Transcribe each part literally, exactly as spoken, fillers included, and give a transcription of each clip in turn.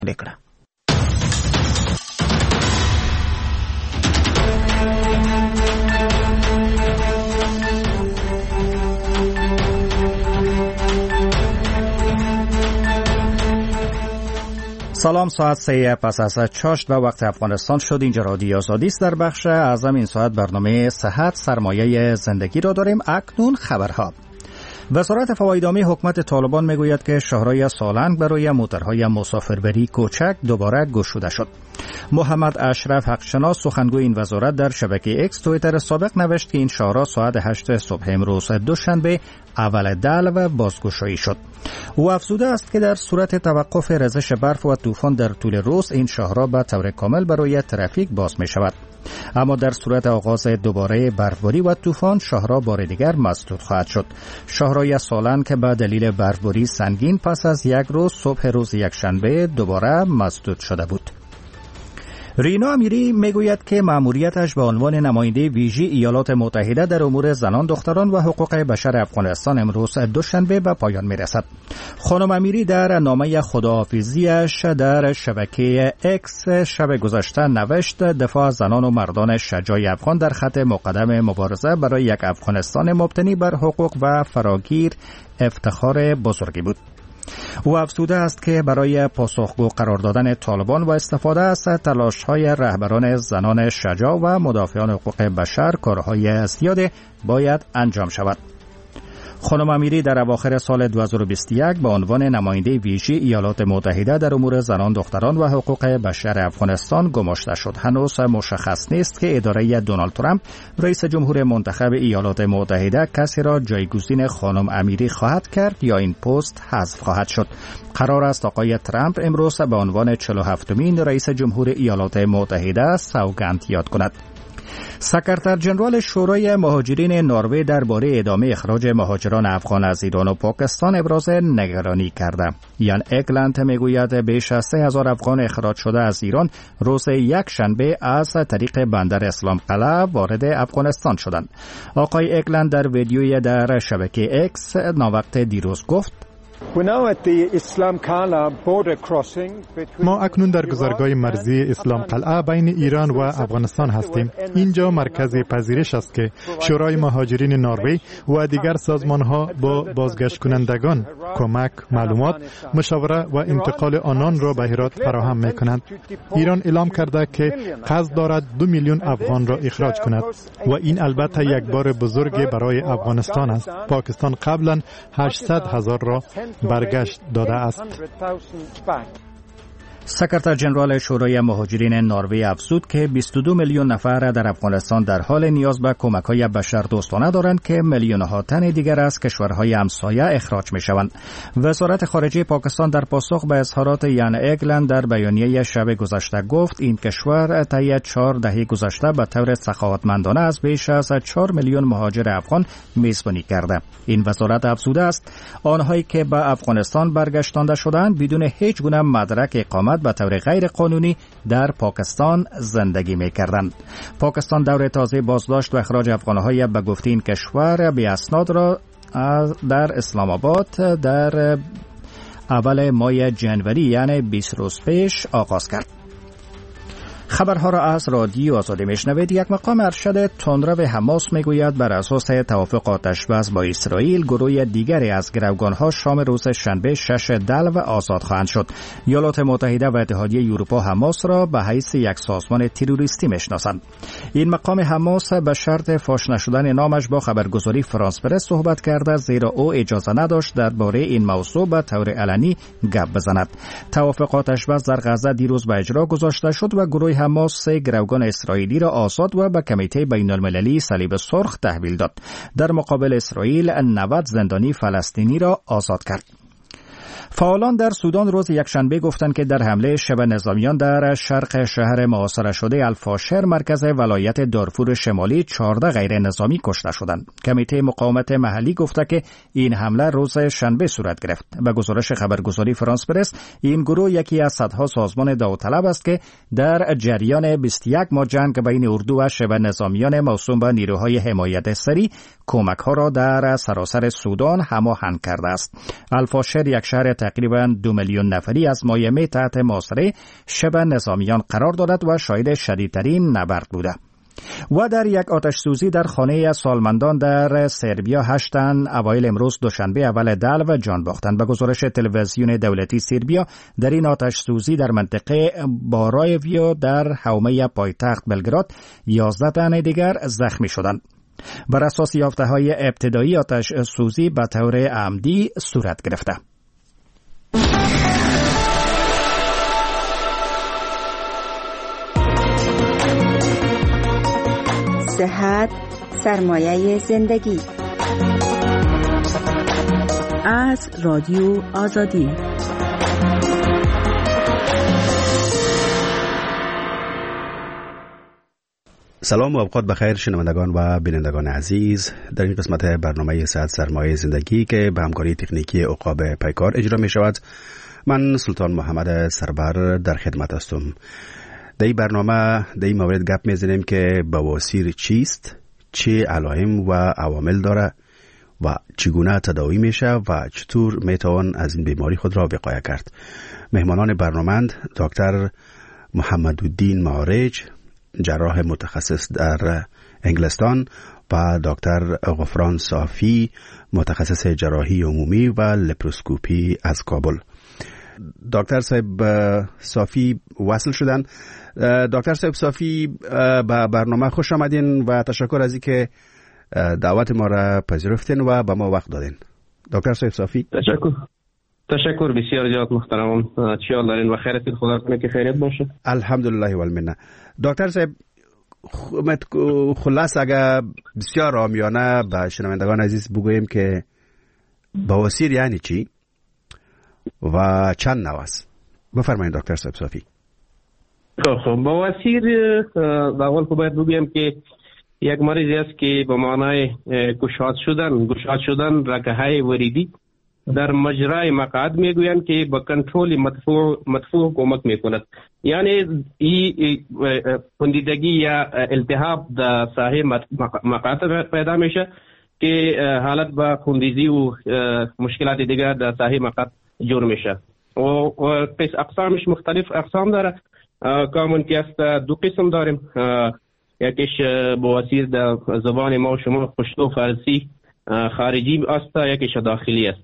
بکنم. سلام، ساعت سه پس از چاشت و وقت افغانستان شد. اینجا رادیو آزادی است. در بخش اعظم این ساعت برنامه صحت سرمایه زندگی را داریم. اکنون خبرها. وزارت فوایدامی حکومت طالبان میگوید که شهرهای سالنگ برای موترهای مسافربری کوچک دوباره گشوده شد. محمد اشرف حقشناس سخنگوی این وزارت در شبکه اکس توییتر سابق نوشت که این شهرها ساعت هشت صبح امروز دوشنبه اول دلو بازگشایی شد. او افزوده است که در صورت توقف ریزش برف و طوفان در طول روز این شهرها به طور کامل برای ترافیک باز می شود. اما در صورت آغاز دوباره برفباری و طوفان شهرها بار دیگر مسدود خواهد شد. شهرهای سالنگ که به دلیل برفباری سنگین پس از یک روز صبح روز یکشنبه دوباره مسدود شده بود. رینا امیری میگوید که مأموریتش به عنوان نماینده ویژه ایالات متحده در امور زنان، دختران و حقوق بشر افغانستان امروز دوشنبه به پایان میرسد. خانم امیری در نامه خداحافظیش در شبکه اکس شب گذشته نوشت دفاع زنان و مردان شجاع افغان در خط مقدم مبارزه برای یک افغانستان مبتنی بر حقوق و فراگیر افتخار بزرگی بود. او افزوده است که برای پاسخگو قرار دادن طالبان و استفاده از تلاش‌های رهبران زنان شجاع و مدافعان حقوق بشر کارهای زیاد باید انجام شود. خانم امیری در اواخر سال دو هزار و بیست و یک به عنوان نماینده ویژه ایالات متحده در امور زنان، دختران و حقوق بشر افغانستان گماشته شد. هنوز مشخص نیست که اداره دونالد ترامپ رئیس جمهور منتخب ایالات متحده کسی را جایگزین خانم امیری خواهد کرد یا این پست حذف خواهد شد. قرار است آقای ترامپ امروز به عنوان چهل و هفتمین رئیس جمهور ایالات متحده سوگند یاد کند. سکرتر جنرال شورای مهاجرین نروژ درباره ادامه اخراج مهاجران افغان از ایران و پاکستان ابراز نگرانی کرده. یان اگلند میگوید بیش از سه هزار افغان اخراج شده از ایران روز یک شنبه از طریق بندر اسلام قلعه وارد افغانستان شدند. آقای اگلند در ویدیوی در شبکه اکس ناوقت دیروز گفت: ما اکنون در گذرگاه مرزی اسلام قلعه بین ایران و افغانستان هستیم. اینجا مرکز پذیرش است که شورای مهاجرین نروژ و دیگر سازمان‌ها با بازگشت کنندگان کمک، معلومات، مشاوره و انتقال آنان را به هرات فراهم می‌کنند. ایران اعلام کرده که قصد دارد دو میلیون افغان را اخراج کند و این البته یک بار بزرگ برای افغانستان است. پاکستان قبلا هشتصد هزار را برگشت داده است. سکرتر جنرال شورای مهاجرین نروژ افزود که بیست و دو میلیون نفر در افغانستان در حال نیاز به کمک‌های بشردوستانه دارند که میلیون‌ها تن دیگر از کشورهای همسایه اخراج می‌شوند. وزارت خارجه پاکستان در پاسخ به اظهارات یان اگلند در بیانیه شب گذشته گفت این کشور طی چهار دهه گذشته به طور سخاوتمندانه از بیش از چهار میلیون مهاجر افغان میزبانی کرده. این وزارت افزوده است آنهایی که به افغانستان برگشتانده شدند بدون هیچ گونه مدرک اقامت به طور غیر قانونی در پاکستان زندگی می‌کردند. پاکستان دور تازه بازداشت و اخراج افغان‌های به گفته این کشور بی اسناد را در اسلام آباد در اول ماه جنوری یعنی بیست روز پیش آغاز کرد. خبرها را از رادیو آزادی میشنوید. یک مقام ارشد تندرو حماس میگوید بر اساس توافق آتشبس با اسرائیل گروه دیگری از گروگانها شام روز شنبه شش دلو آزاد خواهند شد. ایالات متحده و اتحادیه اروپا حماس را به حیث یک سازمان تروریستی میشناسند. این مقام حماس به شرط فاش نشدن نامش با خبرگزاری فرانس پرس صحبت کرده، زیرا او اجازه نداشت درباره این موضوع به طور علنی گپ بزند. توافق آتشبس در غزه دیروز به اجرا گذاشته شد و گروه حماس سه گروگان اسرائیلی را آزاد و به کمیته بین المللی صلیب سرخ تحویل داد. در مقابل اسرائیل نود زندانی فلسطینی را آزاد کرد. فعالان در سودان روز یکشنبه گفتند که در حمله شبه نظامیان در شرق شهر محاصره شده الفاشر مرکز ولایت دارفور شمالی چهارده غیر نظامی کشته شدند. کمیته مقاومت محلی گفته که این حمله روز شنبه صورت گرفت. به گزارش خبرگزاری فرانس پرس این گروه یکی از صدها سازمان داوطلب است که در جریان بیست و یک ماه جنگ بین اردو و شبه نظامیان موسوم به نیروهای حمایت سریع کمک‌ها را در سراسر سودان هماهنگ کرده است. الفاشر یک شهر تقریباً دو میلیون نفری از مایمه تحت محاصره شبه نظامیان قرار دارد و شاهد شدیدترین نبرد بوده. و در یک آتش سوزی در خانه سالمندان در سربیا هشت تن اوایل امروز دوشنبه اول دلو جان باختند. به گزارش تلویزیون دولتی سربیا در این آتش سوزی در منطقه بارایویو در حومه پایتخت بلگراد یازده تن دیگر زخمی شدند. بر اساس یافته‌های ابتدایی آتش سوزی به طور عمدی صورت گرفته. صحت سرمایه زندگی از رادیو آزادی. سلام و اوقات بخیر شنوندگان و بینندگان عزیز. در این قسمت برنامه صحت سرمایه زندگی که به همکاری تکنیکی عقاب پیکار اجرا می شود، من سلطان محمد سربر در خدمت هستم. در این برنامه در این مورد گپ میزنیم که بواسیر چیست، چه علائم و عوامل داره و چگونه تداوی میشه و چطور میتوان از این بیماری خود را وقایه کرد. مهمانان برنامه‌اند دکتر محمدالدین معارج، جراح متخصص در انگلستان، و دکتر غفران صافی، متخصص جراحی عمومی و لپروسکوپی از کابل. دکتر صاحب صافی وصل شدن. دکتر صاحب صافی به برنامه خوش آمدین و تشکر از اینکه دعوت ما را پذیرفتین و به ما وقت دادین. دکتر صاحب صافی تشکر تشکر بسیار زیاد محترمم. چیال دارین و خیرتید، خدا کنه که خیریت باشه. الحمدلله و المنه. دکتر صاحب خلاص اگه بسیار عامیانه به شنوندگان عزیز بگوییم که بواسیر یعنی چی و چند نوع است، بفرمایید دکتر صاحب صافی. خب بواسیر در اول که باید بگویم که یک مریضی است که به معنای گشاد شدن گشاد شدن رگه‌های وریدی در مجرای مقعد میگویند که با کنترل مدفوع مدفوع کمک میکند. یعنی این پوندیدگی یا التهاب در ساحه مقعد پیدا میشه که حالت با خونریزی و مشکلات دیگر در ساحه مقعد جور میشه و اقسامش مختلف اقسام داره. کامن که است دو قسم داریم، یکیش بواسیر در زبان ما و شما پشتو فارسی خارجی است، یکیش داخلی است.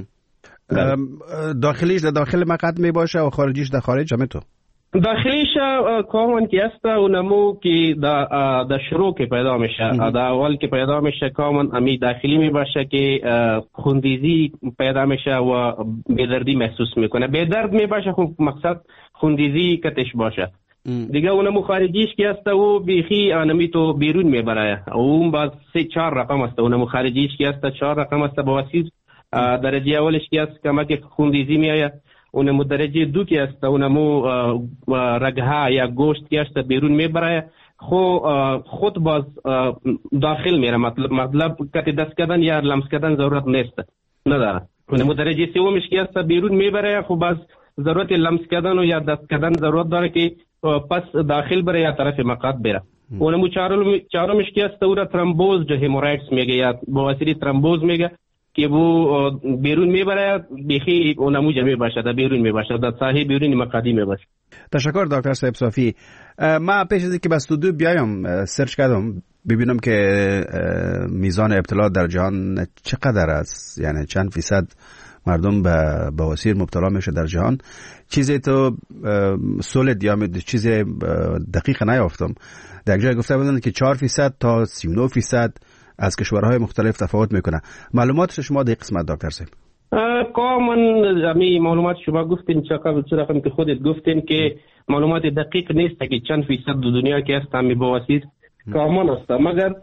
داخلیش در داخل مقعد می باشه و خارجیش در خارج همه تو؟ داخلیش کامن که است اونمو که در شروع که پیدا میشه، در اول که پیدا میشه کامن امی داخلی می باشه که خوندیزی پیدا میشه و بیدردی محسوس میکنه. بیدرد می باشه خب مقصد خوندیزی کتش باشه. دیگه اونمو خارجیش که است و بیخی آنمی تو بیرون میبره، اون باز سه چهار رقم است. اونمو خارجیش که است چهار رقم است بواسیر. درجه اولش که است کمک خوندیزی میآید. اونمو درجه دو که است اونمو رگها یا گوشت که است بیرون میبره، خو خود باز داخل میره. مطلب مطلب کتی دست کردن یا لمس کردن ضرورت نیست نداره. اونمو درجه سومش که است بیرون میبره، خو باز ضرورت لمس کردن و یا دست کردن ضرورت داره که پس داخل بره یا طرف مقعد بره. اونمو چهارمش که است اون ترومبوز جو همورایدز میگه یا بواسیری ترومبوز میگه که بو بیرون میبره، بیخی اونمو جمعی باشه در بیرون میباشه، در ساحه بیرون مقعدی میباشه. تشکر دکتر صاحب صافی. ما پیش از اینکه به استودیو بیایم سرچ کردم ببینم که میزان ابتلا در جهان چقدر است، یعنی چند فیصد مردم به بواسیر مبتلا میشه در جهان. چیزی تو سولید یا چیز دقیق نیافتم. در جای گفته بودن که چهار فیصد تا سی و نه فیصد از کشورهای مختلف تفاوت میکنه. معلومات شما در قسمت دکتر صاحب؟ کامن امی معلومات شما گفتین چقدر چه رقم که خودت گفتین که معلومات دقیق نیست که چند فیصد دو دنیا که است امی بواسیر کامن است. مگر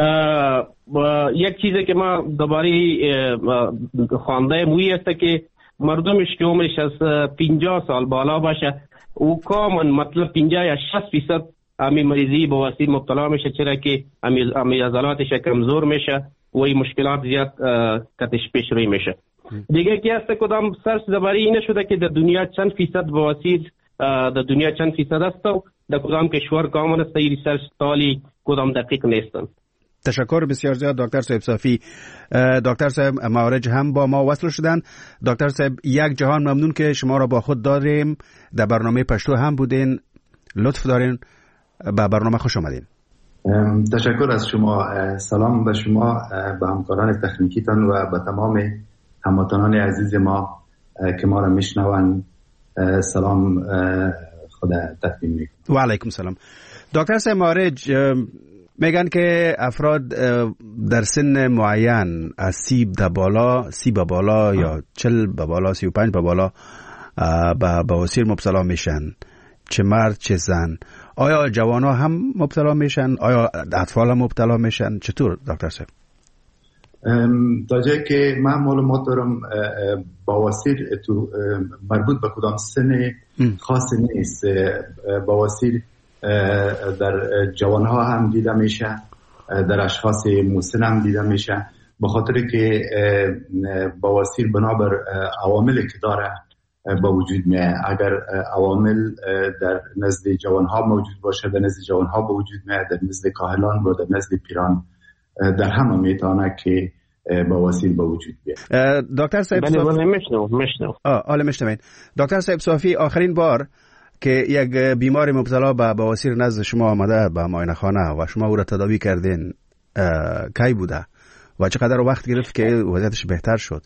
یک چیزی که ما دوباره خوانده مویی است که مردمش که عمرش از پنجاه سال بالا باشه او کامن مطلب پنجاه یا شصت فیصد امی مریضی بواسیر مبتلا میشه، چرا که امی امی عضلاتش کمزور میشه و این مشکلات زیاد کتش پیش روی میشه. دیگه کی است کدام سرچ درباره این شده که در دنیا چند فیصد بواسیر در دنیا چند فیصد است و در کدام کشور کامن است، این ریسرچ تالی کدام دقیق نیستن. تشکر بسیار زیاد دکتر صاحب صافی. دکتر صاحب معارج هم با ما وصل شدن. دکتر صاحب یک جهان ممنون که شما را با خود داریم. در برنامه پشتو هم بودین. لطف دارین. به برنامه خوش آمدین. تشکر از شما. سلام به شما، به همکاران تکنیکیتان و به تمام هموطنان عزیز ما که ما را میشنوند سلام خدا تقدیم میکنم. و علیکم سلام. دکتر صاحب معارج میگن که افراد در سن معین از سی به بالا سی به بالا یا چل به بالا سی و پنج به بالا به بواسیر مبتلا میشن، چه مرد چه زن. آیا جوان ها هم مبتلا میشن؟ آیا اطفال هم مبتلا میشن؟ چطور دکتر صاحب؟ تا جایی که من معلومات دارم بواسیر تو مربوط به کدام سن خاصی نیست. بواسیر در جوان ها هم دیده میشه، در اشخاص مسن هم دیده میشه، به خاطر که بواسیر بنابر عواملی که داره به وجود میاد. اگر عوامل در نزد جوان ها موجود باشه، در نزد جوان ها به وجود میاد، در نزد کاهلان و در نزد پیران در همه میتونه که بواسیر به وجود بیاد. دکتر صاحب بله بله مشنو مشنو آه حالا مشنوین. دکتر صاحب صافی، آخرین بار که یک بیمار مبتلا به بواسیر نزد شما آمده به معاینه خانه و شما او را تداوی کردین کی بوده و چقدر وقت گرفت که وضعیتش بهتر شد؟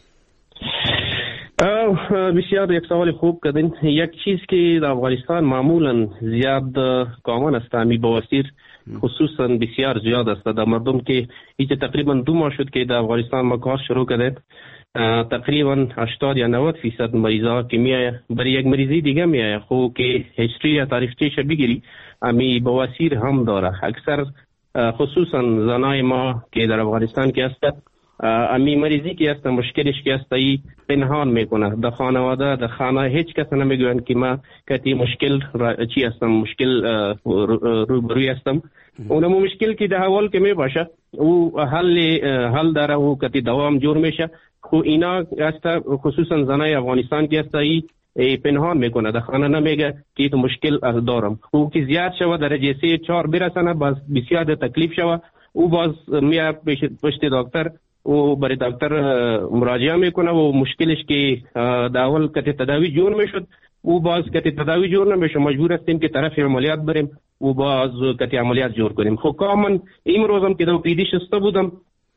بسیار یک سوال خوب کردین. یک چیز که در افغانستان معمولا زیاد کامن است امی بواسیر، خصوصا بسیار زیاد است در مردم که هیچ تقریبا دو ماه شد که در افغانستان ما کار شروع کردیم. تقریبا هشتاد یا نود فیصد مریضا که میایه برای یک مریضی دیگه میایه خو که هیستری یا تاریخچه‌ش بگیری امی بواسیر هم داره. اکثر خصوصا زنای ما که در افغانستان که هست امی مریضی که هست مشکلش که هست ای پنهان میکنه در خانواده در خانه هیچ کس نمیگوین که ما کتی مشکل چی هستم مشکل روبروی هستم. اونم مشکل که در حوال که می باشه او حل حل داره او کتی دوام جور میشه. خو اینا هست خصوصا زنای افغانستان که هست ای پنهان میکنه در خانه نمیگه که تو مشکل دارم. خو که زیاد شوه درجه سه چهار برسنه باز بسیار تکلیف شوه او باز میاد پشت دکتر او برای دکتر مراجعه میکنه و مشکلش که در اول که تداوی جور میشد او باز که تداوی جور نمیشه مجبور هستیم که طرف عملیات بریم و باز که عملیات جور کنیم. خب کامن این روزم که در پیدی شسته بودم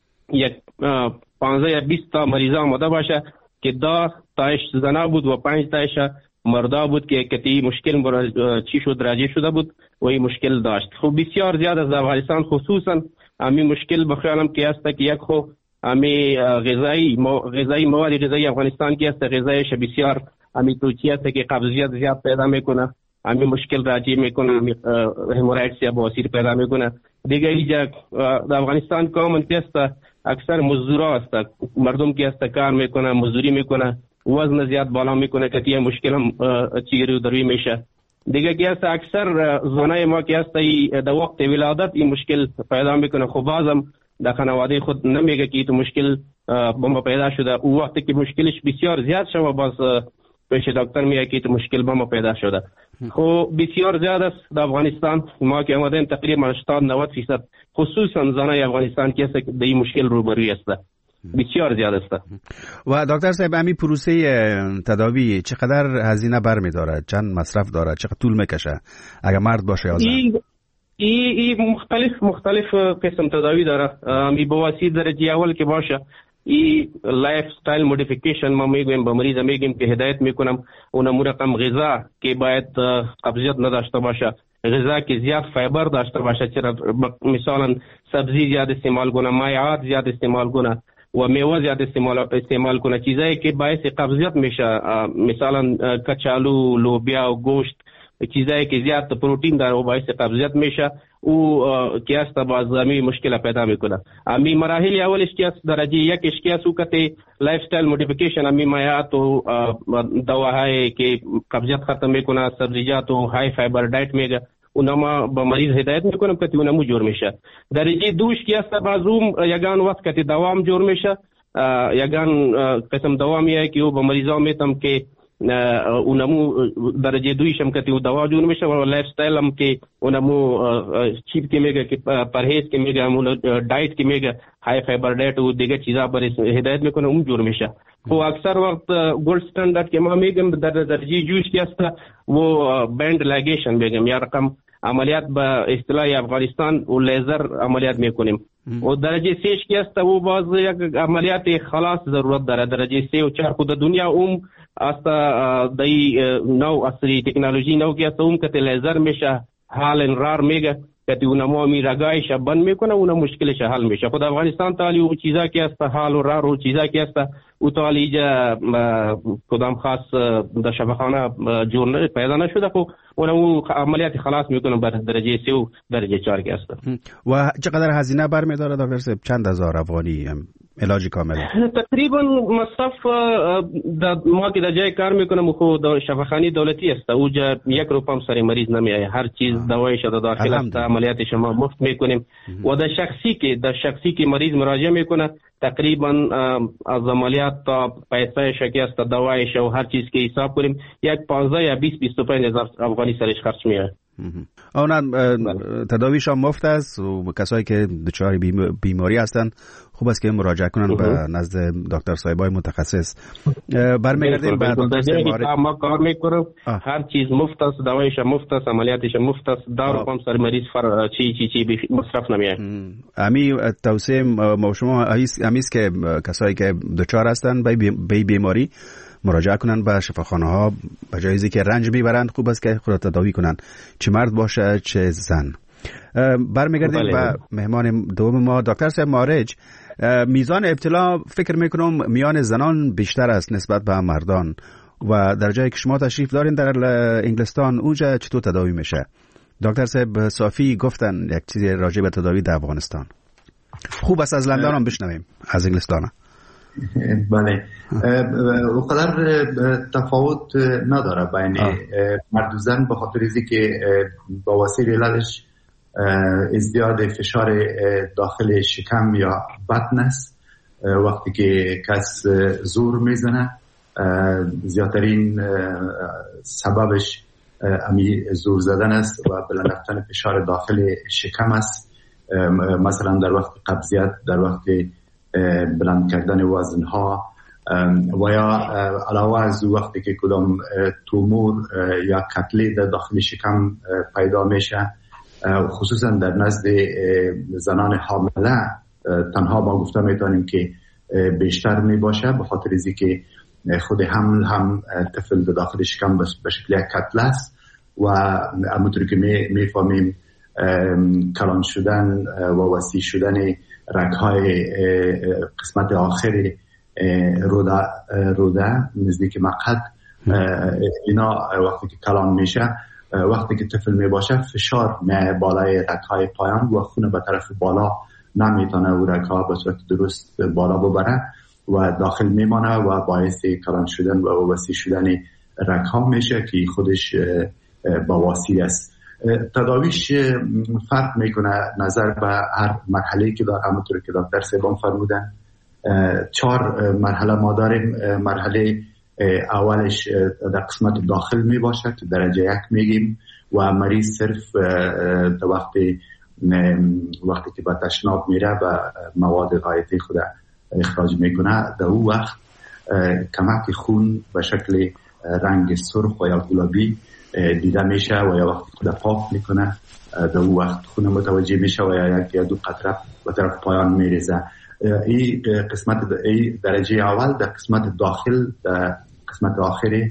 یک پانزده یا بیست تا مریضا آمده باشه که دا تایش زنا بود و پنج تایش مردا بود که کتی مشکل چی شد راجع شده بود و این مشکل داشت. خب بسیار زیاد از افغانستان خصوصا امی مشکل بخیالم که هست که یک خو امی غذایی غذایی مواد غذایی افغانستان که هست غذایش بسیار امی توچی هست که قبضیت زیاد پیدا میکنه، امی مشکل راجع میکنه، امی همورایدز یا بواسیر پیدا میکنه. دیگه اینجا در افغانستان کامن که هست اکثر مزدورا هست، مردم که هست کار میکنه مزدوری میکنه وزن زیاد بالا میکنه که یه مشکل هم چیزی دروی میشه. دیگه که هست اکثر زنای ما که هست در وقت ولادت این مشکل پیدا میکنه. خب بازم در خانواده خود نمیگه که تو مشکل با ما پیدا شده. او وقتی که مشکلش بسیار زیاد شده باز پیش دکتر میگه که تو مشکل با ما پیدا شده. خب بسیار زیاد است در افغانستان ما که آمدیم تقریبا هشتاد نود فیصد خصوصا زنای افغانستان که در این مشکل روبروی است بسیار زیاد است. و دکتر صاحب همین پروسه تداوی چقدر هزینه برمی‌داره؟ چند مصرف داره؟ چقدر طول میکشه اگر مرد باشه یا زن؟ ای ای مختلف مختلف قسم تداوی داره. می بواسیر درجه اول که باشه ای لایف استایل مودیفیکیشن ما میگیم به مریض میگیم که هدایت میکنم اونم رقم غذا که باید قبضیت نداشته باشه، غذا که زیاد فایبر داشته باشه، چرا مثلا سبزی زیاد استعمال کنه، مایعات زیاد استعمال کنه و میوه زیاد استعمال استعمال کنه، چیزایی که باعث قبضیت میشه مثلا کچالو، لوبیا و گوشت، چیزایی که زیاد پروتئین داره و باعث قبضیت میشه او که است باز امی مشکل پیدا میکنه. امی مراحل اولش که است درجه یکش که است او کته لایف استایل مودیفیکیشن امی مایعات و دواهای که قبضیت ختم میکنه، سبزیجات و های فایبر دایت میگه اونما با مریض هدایت میکنم که اونمو جور میشه. درجه دوش که است بازوم یگان وقت که دوام جور میشه، یگان قسم دوامیه که او با مریضا میتم که اونمو درجه دویش هم که دوا جور میشه و لایف استایل هم که اونمو چیپ که میگه که پرهیز که میگه اون دایت که میگه های فایبر دایت و دیگه چیزا بر هدایت میکنه اون جور میشه. خب اکثر وقت گولد استاندارد که ما میگم در درجه جوش که است و بند لاگیشن میگم یا رقم عملیات به اصطلاح افغانستان و لیزر عملیات میکنیم و درجه سه که است و باز یک عملیات خلاص ضرورت داره. درجه سه و چهار خود دنیا اوم است دای نو اصلی تکنولوژی نو که است اوم که لیزر میشه حال رار میگه که اونمو می رگایش بند میکنه اون مشکلش حل میشه. خود افغانستان تعالی و چیزا که است حال و رار و چیزا که است او تعالی جا کدام خاص در شفاخانه جور پیدا نشده خب اونمو عملیات خلاص میکنه بر درجه سه و درجه چهار که است. و چقدر هزینه برمیداره دکتر صاحب؟ چند هزار افغانی علاج کامل؟ تقریبا مصرف ما که در جای کار میکنم خود شفاخانه دولتی است اوجا یک روپیه هم سر مریض نمیایه، هر چیز دوایش در داخل است، عملیات شما مفت میکنیم و در شخصی که در شخصی که مریض مراجعه میکنه تقریبا از عملیات تا پیسه شکست دوایش و هر چیز که حساب کنیم یک پانزده یا بیست بیست و پنج هزار افغانی سرش خرج میاد. اون تداویش هم مفت است و کسایی که دچار بیماری هستند خوب است که مراجعه کنن به نزد دکتر صاحبای متخصص. برمیگردیم به دکتر مارج. ما کار میکنیم، هر چیز مفت است، دوایش مفت است، عملیاتش مفت است، دارو هم سر مریض فر چی چی چی مصرف نمیاد. امی توصیه ما شما امیست که کسایی که دچار هستند به بیماری مراجعه کنن به شفاخانه ها به جای اینکه رنج میبرند خوب است که خود تداوی کنن، چه مرد باشه چه زن. برمیگردیم به مهمان دوم ما دکتر صاحب مارج. میزان ابتلا فکر میکنم میان زنان بیشتر است نسبت به مردان و در جایی که شما تشریف دارین در انگلستان اونجا چطور تداوی میشه؟ دکتر صاحب صافی گفتن یک چیزی راجع به تداوی در افغانستان. خوب است از لندن هم بشنویم، از انگلستان. بله، اونقدر تفاوت نداره بین مرد و زن به خاطر اینکه که بواسیر علتش ازدیاد فشار داخل شکم یا بطن است. وقتی که کس زور میزنه زیادترین سببش امی زور زدن است و بلند رفتن فشار داخل شکم است. مثلا در وقت قبضیت، در وقت بلند کردن وزن ها و یا علاوه از وقتی که کدام تومور یا کتله در داخل شکم پیدا میشه، خصوصا در نزد زنان حامله تنها ما گفته میتونیم که بیشتر می باشه به خاطر از اینکه خود حمل هم طفل در داخل شکم به شکل یک کتله است و همونطور که میفهمیم کلان شدن و وسیع شدن رگ‌های قسمت آخر روده روده نزدیک مقعد اینا وقتی که کلان میشه، وقتی که طفل می باشه فشار می بالای رگ‌های پایان و خون به طرف بالا نمیتونه و رگ‌ها به صورت درست بالا ببره و داخل میمانه و باعث کلان شدن و وسیع شدن رگ‌ها میشه که خودش بواسیر است. تداویش فرق میکنه نظر به هر مرحله که داره. همونطور که دکتر سیبان فرمودن چهار مرحله ما داریم. مرحله اولش در قسمت داخل می باشه که درجه یک میگیم و مریض صرف در وقتی وقتی که به تشناب میره و مواد غایطی خود اخراج میکنه، در اون وقت کمک خون به شکل رنگ سرخ و یا گلابی دیده میشه و یا وقتی خود پاک میکنه در اون وقت خون متوجه میشه و یا یک یا دو قطره به طرف پایان میریزه. این قسمت ای درجه اول در قسمت داخل در قسمت آخری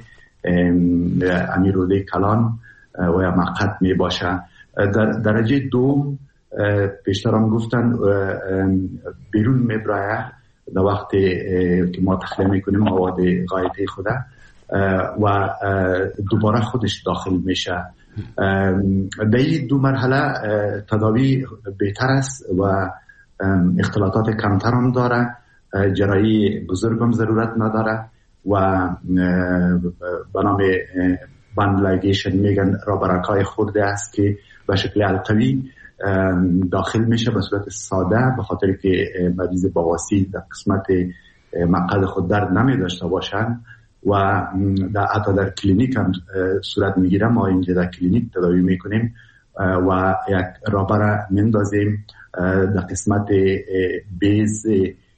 امیروده کلان و یا مقعد می باشه. در درجه دوم پیشتر هم گفتن بیرون می برایه در وقتی که ما تخلیه می کنیم مواد غایطی خوده و دوباره خودش داخل میشه. در این دو مرحله تداوی بهتر است و اختلاطات کمتر هم داره، جراحی بزرگ هم ضرورت نداره و به نام بند لاگیشن میگن رابرکای خورده است که به شکل القوی داخل میشه به صورت ساده به خاطر که مریض بواسیر در قسمت مقعد خود درد نمی داشته باشن و در حتی در کلینیک هم صورت میگیره. ما اینجا در کلینیک تداوی میکنیم و یک رابر میندازیم در قسمت بیز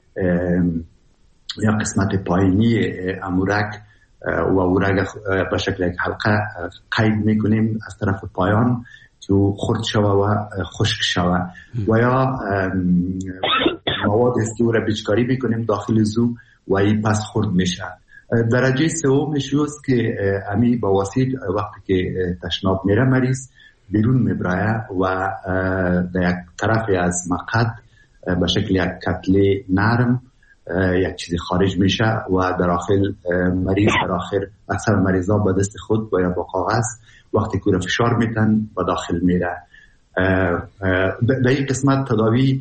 یا قسمت پایینی امورک و اورک به شکل یک حلقه قید میکنیم از طرف پایان که خرد شوه و خشک شوه و یا مواد است که او را بیچکاری میکنیم داخل زو و این پس خرد میشه. درجه سومش است که امی بواسیر وقتی که تشناب میره مریض بیرون میبره و در یک طرف از مقعد به شکل یک کتله نرم یک چیزی خارج میشه و در آخر مریض در آخر اکثر مریضا با دست خود و یا با کاغذ وقتی که فشار میتن و داخل میره. در این قسمت تداوی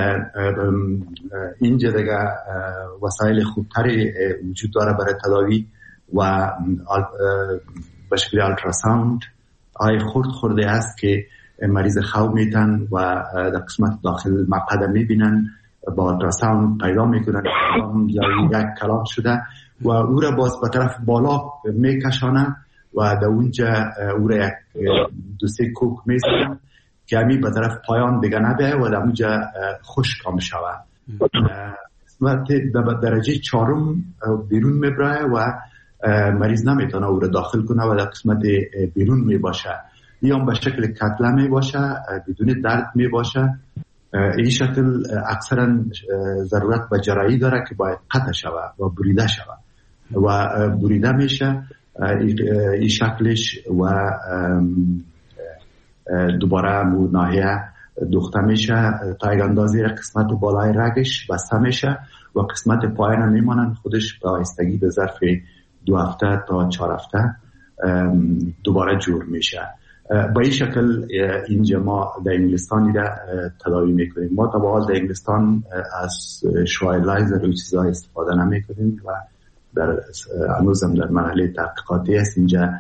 اینجا دیگه وسایل خوبتری وجود داره برای تداوی و به شکل التراساوند آی خورد خورده است که مریض خواب میتن و در قسمت داخل مقعد میبینن با التراساوند پیدا میکنن یا یک کلام شده و او را باز به طرف بالا میکشانن و در اونجا او را یک دو سه کوک میزنن که همی به طرف پایان دیگه نبیه و در اونجا خشک هم شود و در درجه چهارم بیرون میبره و مریض نمیتونه او را داخل کنه و در قسمت بیرون میباشه یا به شکل کتله میباشه بدون درد میباشه. این شکل اکثرا ضرورت به جراحی داره که باید قطع شوه و بریده شوه و بریده میشه این شکلش و دوباره مو ناحیه دوخته میشه تا یک اندازی قسمت بالای رگش بسته میشه و قسمت پایین میمانن خودش به آهستگی به ظرف دو هفته تا چهار هفته دوباره جور میشه. با این شکل اینجا ما در انگلستان را تداوی میکنیم. ما تا به حال در انگلستان از شوایلایزر و چیزها استفاده نمیکنیم و در هنوزم در مرحله تحقیقاتی است. اینجا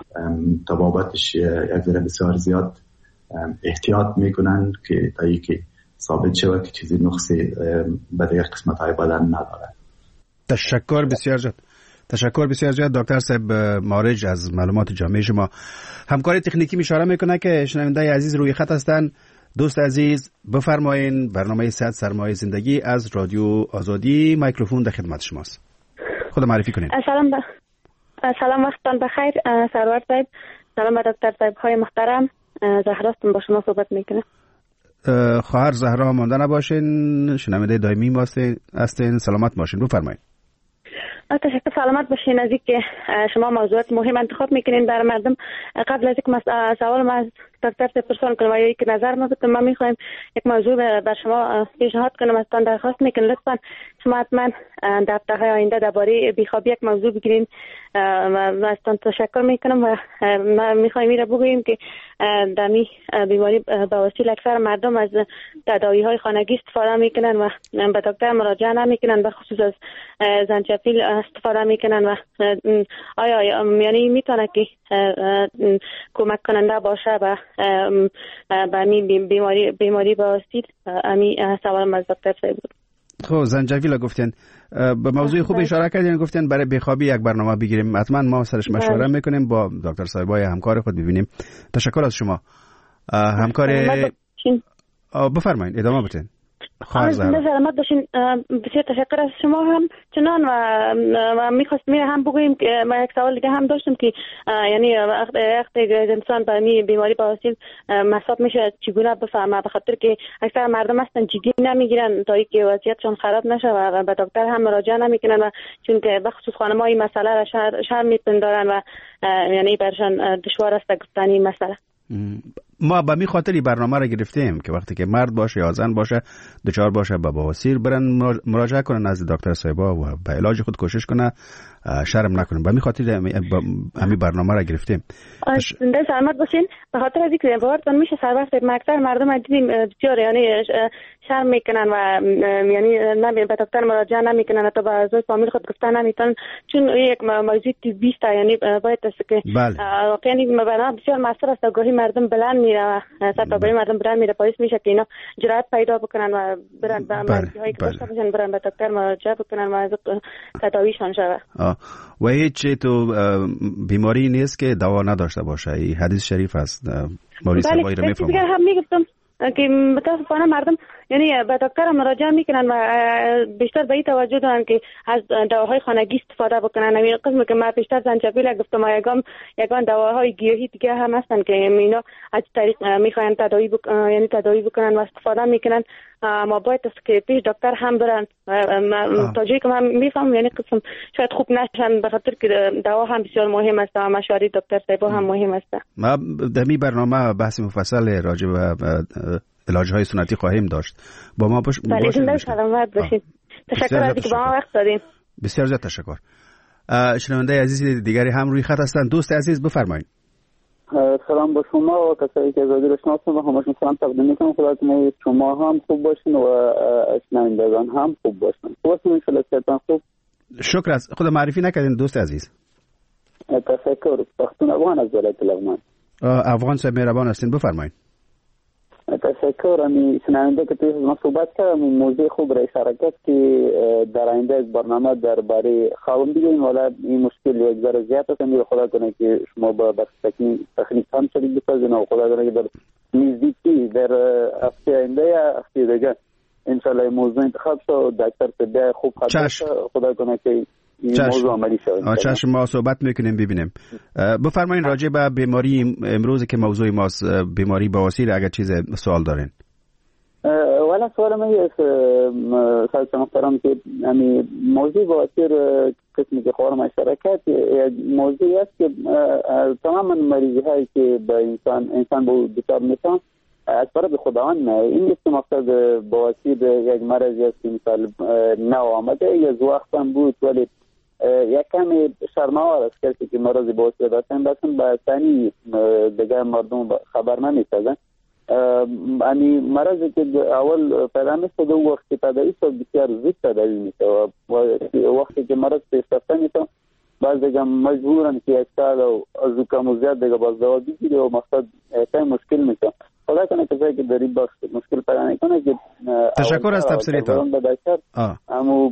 تبابتش یک ذره بسیار زیاد احتیاط میکنن که تا ای که ثابت شود که چیزی نقصی به دیگر قسمت های بدن نداره. تشکر بسیار زیاد. تشکر بسیار زیاد دکتر صاحب مارج از معلومات جامع شما. همکاری تکنیکی اشاره میکنه که شنونده عزیز روی خط هستند. دوست عزیز بفرمایین، برنامه صحت سرمایه زندگی از رادیو آزادی، میکروفون در خدمت شماست. خود معرفی کنین. سلام ب... سلام وقتتان بخیر سرور صاحب. سلام به دکتر صاحب های محترم. زهراستون با شما صحبت میکنه. خواهر زهرا مانده نباشین، شنونده دائمی ما هستین، سلامت باشین. بفرمایید. تشکر، سلامت باشین. از اینکه شما موضوعات مهم انتخاب میکنین برای مردم. قبل از اینکه سوال ما از دکتر پرسان کنم و یک نظر ما بدم، ما میخوایم یک موضوع بر شما پیشنهاد کنم. ازتان درخواست میکنم لطفا شما حتما در هفته آینده درباره بیخوابی یک موضوع بگیرین و ازتان تشکر میکنم. و ما میخوایم این را بگوییم که در می بیماری بواسیر اکثر مردم از تداوی های خانگی استفاده میکنن و به دکتر مراجعه نمیکنن، به خصوص از زنجفیل استفاده میکنن و آیا یعنی میتونه که کمک کننده باشه و به بیماری بیماری بواسیر؟ امی سوالم از دکتر صاحب بود. خب زنجفیل گفتین، به موضوع خوب اشاره کردین، گفتین برای بیخوابی یک برنامه بگیریم. حتما ما سرش مشوره میکنیم با دکتر صاحبای همکار خود ببینیم. تشکر از شما. همکار بفرمایید ادامه بدین. خواهر زهرا سلامت باشین. بسیار تشکر از شما هم چنان و, و میخواستم هم بگویم که ما یک سوال دیگه هم داشتم که یعنی وقتی انسان با بیماری بواسیر مصاب میشه چگونه بفهمه، به خاطر که اکثر مردم هستن جدی نمیگیرن تا اینکه وضعیتشون خراب نشه و به دکتر هم مراجعه نمیکنن و چون که به خصوص خانم‌ها این مسئله را شر, شر میپندارن و یعنی برشان دشوار است گفتن این مسئله. ما به می خاطری برنامه را گرفتیم که وقتی که مرد باشه یا زن باشه دچار باشه به بواسیر برن مراجعه کنن نزد دکتر صاحبا و به علاج خود کوشش کنه، شرم نکنن. به می خاطری همین برنامه را گرفتیم. زنده سلامت باشین. به خاطر از اینکه باورتون میشه سر وقت مکتر مردم دیدیم بسیار یعنی شرم میکنن و یعنی نمی به دکتر مراجعه نمیکنن، تا به اعضای فامیل خود گفتن نمیتونن، چون یک موضوع طبی است. یعنی باید است که واقعا بنا بسیار مسئله است. گاهی مردم بلند میره، سطح گاهی مردم بلند میره، باعث میشه که اینا جرأت پیدا بکنن و برن به مرزهای که داشته باشن، برن به دکتر مراجعه بکنن و از تداویشان شود. و هیچ تو بیماری نیست که دوا نداشته باشه. این حدیث شریف است. مولوی سبایی رو میفهمم. دیگه هم میگفتم که متاسفانه مردم یعنی به دکتر مراجعه میکنن و بیشتر به این توجه دارن که از دواهای خانگی استفاده بکنن. همین قسم که ما بیشتر زنجبیل گفتم، یگان یگان دواهای گیاهی دیگه هم هستن که اینا از طریق میخواین تداوی بک... یعنی تداوی بکنن و استفاده میکنن. ما باید است که پیش دکتر هم برن. تا جایی که من میفهم یعنی قسم شاید خوب نشن، به خاطر که دوا هم بسیار مهم است و مشاوره دکتر صاحب هم مهم است. ما در می برنامه بحث مفصل راجع به علاج‌های سنتی خواهیم داشت. با ما باش باشید. سلامت باشید. تشکر از اینکه با ما وقت دادین. بسیار زیاد تشکر. شنونده عزیز دیگری هم روی خط هستند. دوست عزیز بفرمایید. سلام با شما و کسایی که رادیو رو شناسن و همشون سلام تقدیم میکنم. خدایتون شما هم خوب باشین و شنوندگان هم خوب باشن. خوبتون ان شاء الله صحتتون خوب. شکر است. خود معرفی نکردین دوست عزیز. تشکر. پختون افغان از ولایت لغمان. افغان صاحب مهربان هستین، بفرمایید. تشکر. امی شنونده که توی ما صحبت کردم موضوع خوب را اشاره کرد که در آینده از برنامه درباره خوابم بگیم، ولی این مشکل یک ذره زیاد است. امید خدا کنه که شما با بخش تکنیک هم شریک بسازین و خدا کنه که در نزدیکی در هفته آینده یا هفته دیگه انشالله موضوع انتخاب شد. دکتر طبی خوب خبر خدا کنه که این موضوع عملی شد. چشم، ما صحبت میکنیم ببینیم. بفرمایید راجع به بیماری امروز که موضوع ماست، بیماری بواسیر، اگر چیز سوال دارین. والا سوال من است سلام محترم که یعنی موضوع بواسیر قسمی که خورم اشاره کرد موضوعی است که تمام مریضی هایی که به انسان انسان به دچار میشن از طرف خداوند نه. این نیست که مقصد بواسیر یک مرضی است که مثال نو آمده یا زوخت هم بود، ولی یک کمی شرم‌آور است کسی که مرض بواسیر داشتن داشتن به ثانی دیگه مردم خبر نمی‌سازن. یعنی مرضی که اول پیدا میشه دو وقتی تداوی شد بسیار زود تداوی میشه و وقتی که مرض پیشرفته میشه باز دیگه مجبورن که یک سال از کم زیاد دیگه باز دوا بگیره و مقصد خیلی مشکل میشه. خدا کنه کسایی که در این بخش مشکل پیدا نکنه که تشکر از تبصره‌تان. اما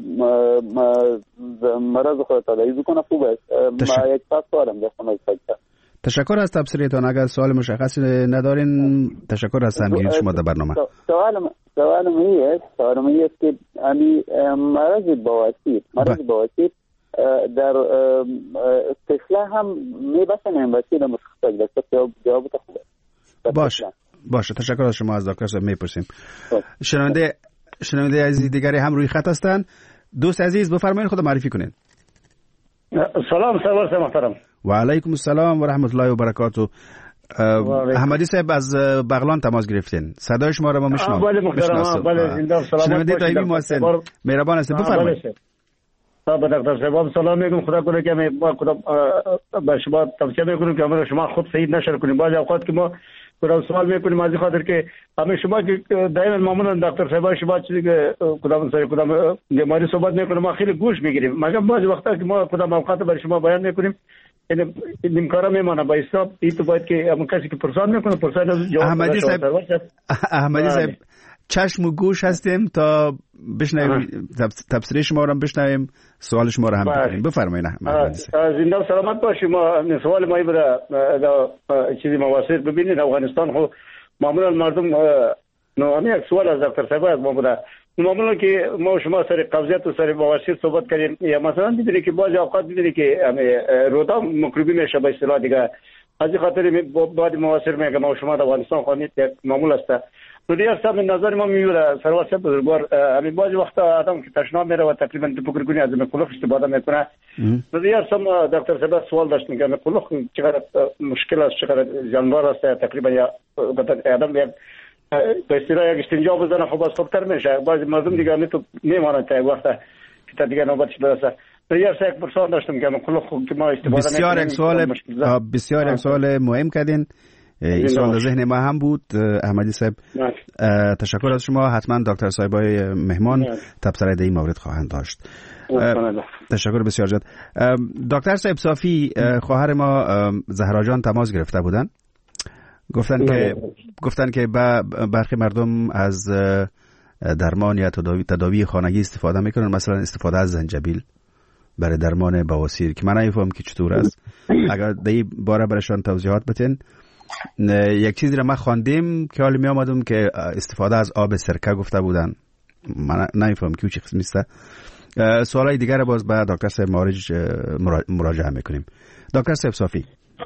مرض خود تداوی بکنه خوب است. ما یک پاس سوالم داشتم از فکر. تشکر از تبصره‌تان. اگر سوال مشخصی ندارین تشکر از همگیری شما در برنامه. سوالم سوالم این است سوالم این است که یعنی مرض بواسیر مرض بواسیر در طفله هم میبسن بواسیر مشخص است. جواب تو خوبه. باشه باشه تشکر از شما. از دکتر صاحب میپرسیم. شنونده شنونده عزیز دیگری هم روی خط هستند. دوست عزیز بفرمایید خود معرفی کنین. سلام سرور محترم. و علیکم السلام و رحمت الله و برکاته. احمدی صاحب از بغلان تماس گرفتین. صدای شما را ما میشنویم. بله محترم. بله زنده و سلامت. شنونده طیبی محسن مهربان هستید بفرمایید. با دکتر صاحب سلام میگم. خدا کنه که ما خدا به شما توصیه میکنیم که ما شما خود صحیح نشر کنیم. بعضی اوقات که ما خدا سوال میکنیم از خاطر که همه شما که دائما معمولا دکتر صاحب شما چیزی که خدا سر خدا بیماری صحبت میکنه ما خیلی گوش میگیریم. مگر بعضی وقتا که ما خدا موقعات برای شما بیان میکنیم این نیمکارا میمونه با حساب این تو باید که همون کسی که پرسان میکنه پرسان جواب احمدی صاحب احمدی صاحب چشم و گوش هستیم تا بشنویم تفسیر شما رو هم بشنویم، سوال شما رو هم بکنیم. بفرمایید احمدی صاحب. زنده و سلامت باشید. ما سوال ما بوده چیزی مواسیر ببینید افغانستان خو معمولا مردم نو همین یک سوال از دکتر صاحب از ما بوده معمولا که ما شما سر قبضیت و سر مواسیر صحبت کردیم یا مثلا دیدید که بعضی اوقات دیدید که رودا مکروبی میشه به اصطلاح دیگه از این خاطر بعد مواسیر میگه ما شما در افغانستان خونید یک معمول است. تو دیگر صاحب نظر ما میوره سروار صاحب بزرگوار همین بعضی وقتا آدم که تشناب میره و تقریبا تو فکر کنی از مکلوخ استفاده میکنه. تو دیگر صاحب دکتر صاحب سوال داشتن که مکلوخ چقدر مشکل است چقدر جانور است تقریبا یا آدم یک به اصطلاح یک استنجا بزنه خب باز خوبتر میشه. بعضی مردم دیگه می تو میمانند تا وقتا که تا دیگه نوبتش برسه. دیگر صاحب پرسان داشتم که مکلوخ که ما استفاده بسیار یک سوال بسیار یک سوال مهم کردین. این سوال ذهن ما هم بود. احمدی صاحب تشکر از شما. حتما دکتر صاحبای مهمان تبصره در این مورد خواهند داشت. تشکر بسیار زیاد. دکتر صاحب صافی خواهر ما زهرا جان تماس گرفته بودن، گفتن که گفتن که برخی مردم از درمان یا تداوی تداوی خانگی استفاده میکنن، مثلا استفاده از زنجبیل برای درمان بواسیر که من نمیفهم که چطور است. اگر در این باره برایشان توضیحات بتین. یک چیزی را من خواندیم که حالا می آمدم که استفاده از آب سرکه گفته بودن، من نمیفهم که چه قسمی است. سوالای دیگر باز به دکتر صاحب مارج مراجعه میکنیم. دکتر صاحب صافی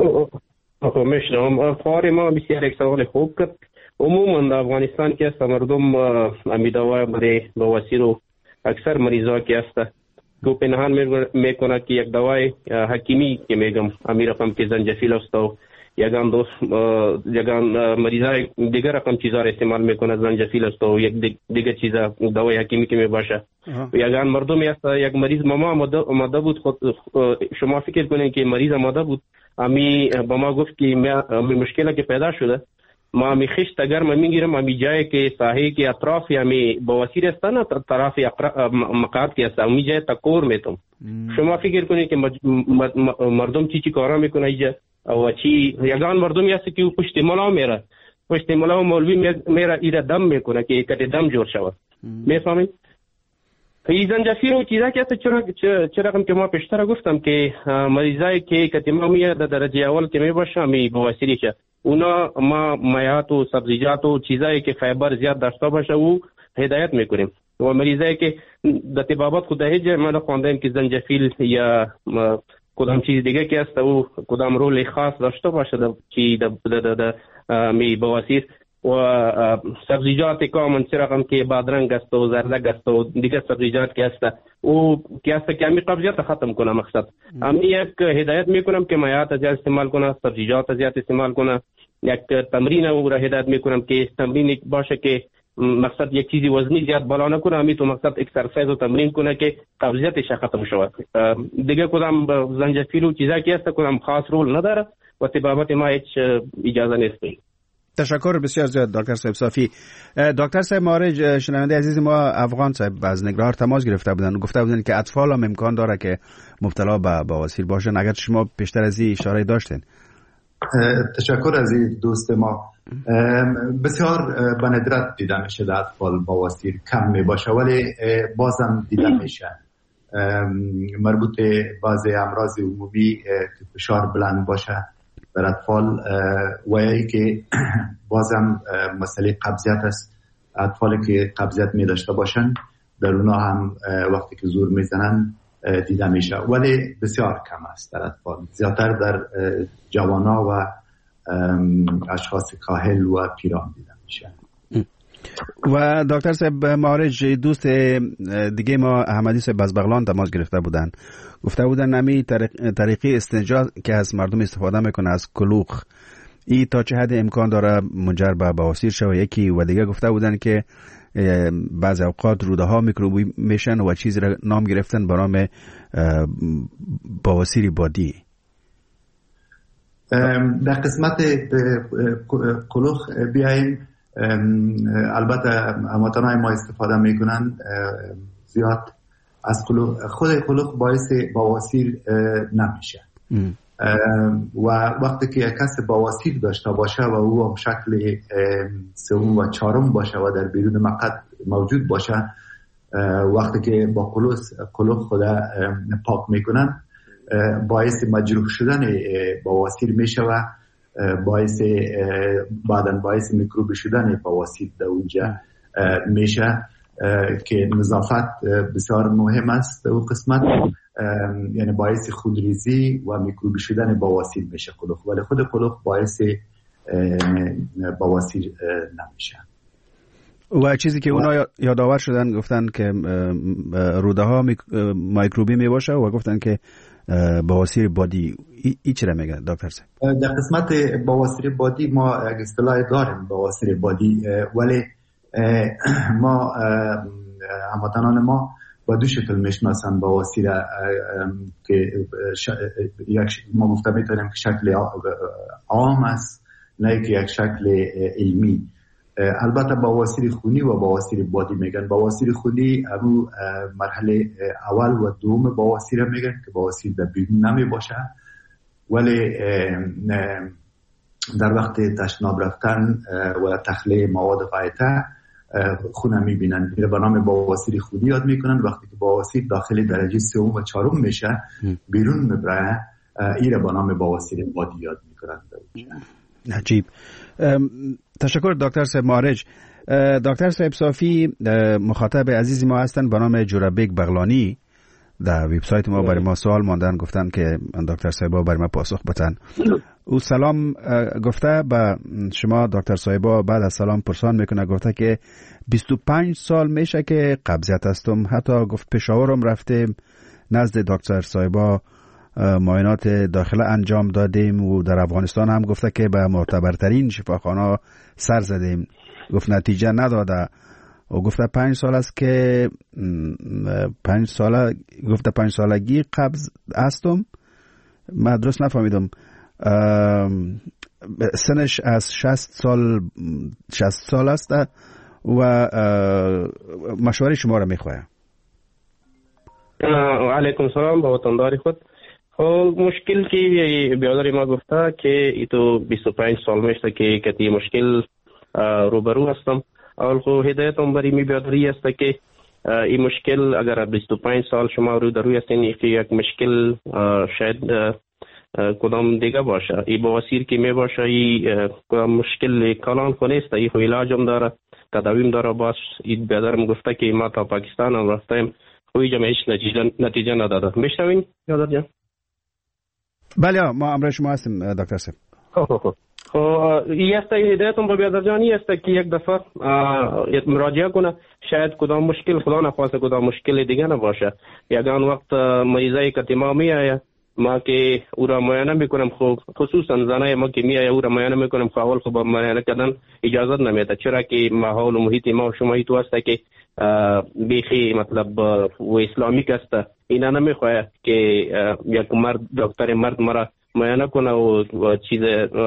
خب میشنم. خواهر ما بسیار یک سوال خوب کرد. عموما در افغانستان که است مردم امیدوار برای بواسیر و اکثر مریضا که است که پنهان میکنه که یک دوای حکیمی که میگم امیر رقم که زنجفیل است و یگان دوست یگان مریضای دیگر رقم چیزا را استعمال میکنه، زنجفیل است و یک دیگر چیزا دوای حکیمی که میباشه. یگان مردمی است یک مریض ماما آماده بود، خود شما فکر کنین که مریض آماده بود، امی با ما گفت که می مشکلی که پیدا شده ما می خشت اگر ما میگیرم امی جایی که ساحه که اطراف امی بواسیر است نه طرف مقعد که است امی جای تکور میتم. شما فکر کنید که مردم چی چی کارا میکنه اینجا او چی یگان مردمی است که پشت ملا میره، پشت ملا مولوی میره ایره دم میکنه که کته دم جور شود. میفهمید؟ این زنجفیل و چیزا که است چرا چرا که ما پیشتر گفتم که مریضایی که کته ما میاد در درجه اول که میباشه می بواسیری شه اونا ما مایعات و سبزیجات و چیزایی که فایبر زیاد داشته باشه او هدایت میکنیم. و مریضایی که در طبابت خود هیچ ما خواندیم که زنجفیل یا کدام چیز دیگه که است او کدام رول خاص داشته باشه که در در می بواسیر و سبزیجات کامن چرا که بادرنگ است و زردک است و دیگه سبزیجات که است او که است که امی قبضیت ختم کنه. مقصد امی یک هدایت میکنم که مایعات زیاد استعمال کنه، سبزیجات زیاد استعمال کنه. یک تمرین او را هدایت میکنم که تمرین باشه که مقصد یک چیزی وزنی زیاد بالا نکنه، امی تو مقصد اکسرسایز و تمرین کنه که قبضیتش ختم شود. دیگه کدام زنجفیل و چیزا که است کدام خاص رول نداره و طبابت ما هیچ اجازه نیست. تشکر بسیار زیاد دکتر صاحب صافی. دکتر صاحب مارج شنونده عزیز ما افغان صاحب از نگرهار تماس گرفته بودن و گفته بودن که اطفال هم امکان داره که مبتلا به بواسیر باشن. اگر شما پیشتر از این اشاره داشتین. تشکر از این دوست ما. بسیار به ندرت دیده میشه در اطفال بواسیر کم می باشه ولی بازم دیده میشه. مربوط بعضی امراض عمومی که فشار بلند باشه در اطفال و ای که بازم مسئله قبضیت است. اطفالی که قبضیت می داشته باشن در اونا هم وقتی که زور میزنن دیده میشه ولی بسیار کم است در اطفال، زیادتر در جوانا و اشخاص کاهل و پیران دیده میشه. و دکتر صاحب مارج دوست دیگه ما احمدی صاحب از بغلان تماس گرفته بودن، گفته بودن نمی طریقی استنجا که از مردم استفاده میکنه از کلوخ ای تا چه حد امکان داره منجر به بواسیر شوه. یکی و دیگه گفته بودن که بعضی اوقات روده ها میکروبی میشن و چیزی را نام گرفتن به نام بواسیر بادی. در قسمت کلوخ بیاییم، البته هموطنان ما استفاده میکنن زیاد از کلوخ. خود کلوخ باعث بواسیر نمیشه و وقتی که یک کس بواسیر داشته باشه و او هم شکل سوم و چهارم باشه و در بیرون مقعد موجود باشه، وقتی که با کلوخ خود پاک میکنن باعث مجروح شدن بواسیر میشه و باعث بعداً باعث میکروبی شدن بواسیر در اونجا میشه که نظافت بسیار مهم است در اون قسمت. یعنی باعث خونریزی و میکروبی شدن بواسیر میشه کلوخ، ولی خود کلوخ باعث بواسیر نمیشه. و چیزی که اونا یادآور شدن گفتن که روده ها میکروبی میباشه و گفتن که بواسیر بادی. ای, ای چرا میگن دکتر صاحب؟ در قسمت بواسیر بادی ما یک اصطلاح داریم بواسیر بادی، ولی ما هموطنان ما با دو شکل میشناسن بواسیر که یک ما گفته میتونیم که شکل عام است نه که یک شکل علمی. البته بواسیر خونی و بواسیر بادی میگن. بواسیر خونی همون مرحله اول و دوم بواسیر میگن که بواسیر در بیرون نمی باشه، ولی در وقت تشناب رفتن و تخلیه مواد غایطه خون میبینن. این به نام بواسیر خونی یاد میکنن. وقتی که بواسیر داخل درجه سوم و چهارم میشه بیرون میبره، این به نام بواسیر بادی یاد میکنن. عجیب. تشکر دکتر صاحب مارج. دکتر صاحب صافی مخاطب عزیزی ما هستن به نام جورابیک بغلانی. در وبسایت ما برای ما سوال ماندن، گفتن که دکتر صاحبا برای ما پاسخ بدن. او سلام گفته به شما دکتر صاحبا، بعد از سلام پرسان میکنه، گفته که بیست و پنج سال میشه که قبضیت هستم، حتی گفت پشاورم رفتیم نزد دکتر صاحبا معاینات داخله انجام دادیم و در افغانستان هم گفته که به معتبرترین شفاخانه سر زدیم، گفت نتیجه نداده. و گفته پنج سال است که پنج ساله گفته پنج سالگی قبض هستم. من درست نفهمیدم. سنش از شصت سال شصت سال است و مشوره شما را میخوایم. علیکم سلام با وطنداری خود. مشکل که بیاداری ما گفته که ای تو بیست و پنج سال میشته که کتی مشکل روبرو هستم. اول خو هدایتم برای می بیادری است که این مشکل اگر بیست و پنج سال شما رو دروی هستین که یک مشکل شاید کدام دیگه باشه. این بواسیر که می باشه این کدام مشکل کلان خونیست، این خو علاجم داره، تداویم داره. باش این بیادرم گفته که ما تا پاکستان هم رفتیم خوی جمع هیچ نتیجه, نتیجه نداده. میشنوین بیادر جان؟ بله ما امروز شما هستیم دکتر صاحب. خب این است هدایتم با بیادر جانی است که یک دفعه مراجعه کنه، شاید کدام مشکل خدا نخواسته کدام مشکل دیگه نباشه. یگان وقت مریضای که ما میآید ما که او را معاینه میکنم، خب خصوصا زنای ما که میآید او را معاینه میکنم، خب اول خب معاینه کردن اجازه نمیده، چرا که ماحول و محیط ما و شما تو است که بیخی مطلب و اسلامیک است. اینا نمیخواد که یک مرد دکتر مرد مرا معاینه کنه و چیز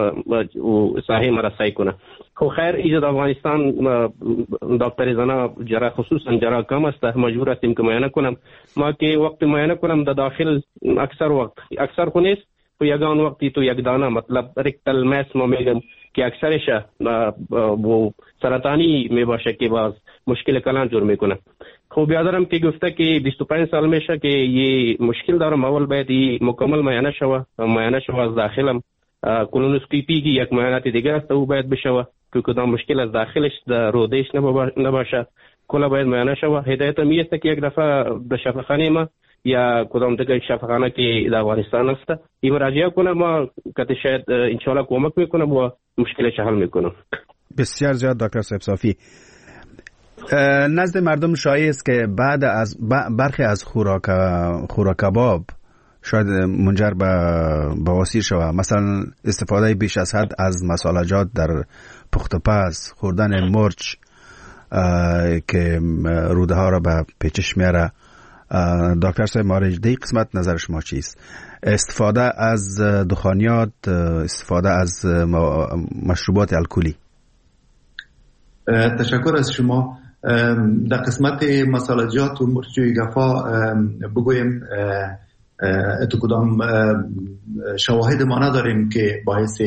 و صحیح مرا صحیح کنه. خب خیر ایجاد افغانستان دکتر زنا جرا خصوصا جرا کم است، مجبور هستیم که معاینه کنم. ما که وقت معاینه کنم در داخل اکثر وقت اکثر خو نیست تو یگان وقتی تو یک دانه مطلب ریکتل ماس ما میگم که اکثرش و سرطانی می باشه که باز مشکل کلان جور میکنه. خب بیادرم که گفته که بیست و پنج سال میشه که یه مشکل دارم، اول باید یه مکمل معاینه شوه معاینه شوه از داخلم. کولونوسکوپی که یک معاینات دیگه است او باید بشوه که کدام مشکل از داخلش در رودش نباشه، کلا باید معاینه شوه. هدایت می است که یک دفعه به شفاخانه ما یا کدام دیگه شفاخانه که در افغانستان است این مراجعه کنه، ما که شاید ان شاء الله کمک میکنم و مشکلش حل میکنم. بسیار زیاد دکتر صاحب صافی. نزد مردم شایع است که بعد از برخی از خوراک خوراک کباب شاید منجر به بواسیر شود، مثلا استفاده بیش از حد از مسالجات در پخت و پز، خوردن مرچ که روده ها را به پیچش میاره. دکتر صاحب مارج دی قسمت نظر شما چیست؟ استفاده از دخانیات، استفاده از مشروبات الکلی. تشکر از شما. در قسمت مسالجات و مرچ و گفا بگویم تو کدام شواهد ما نداریم که باعث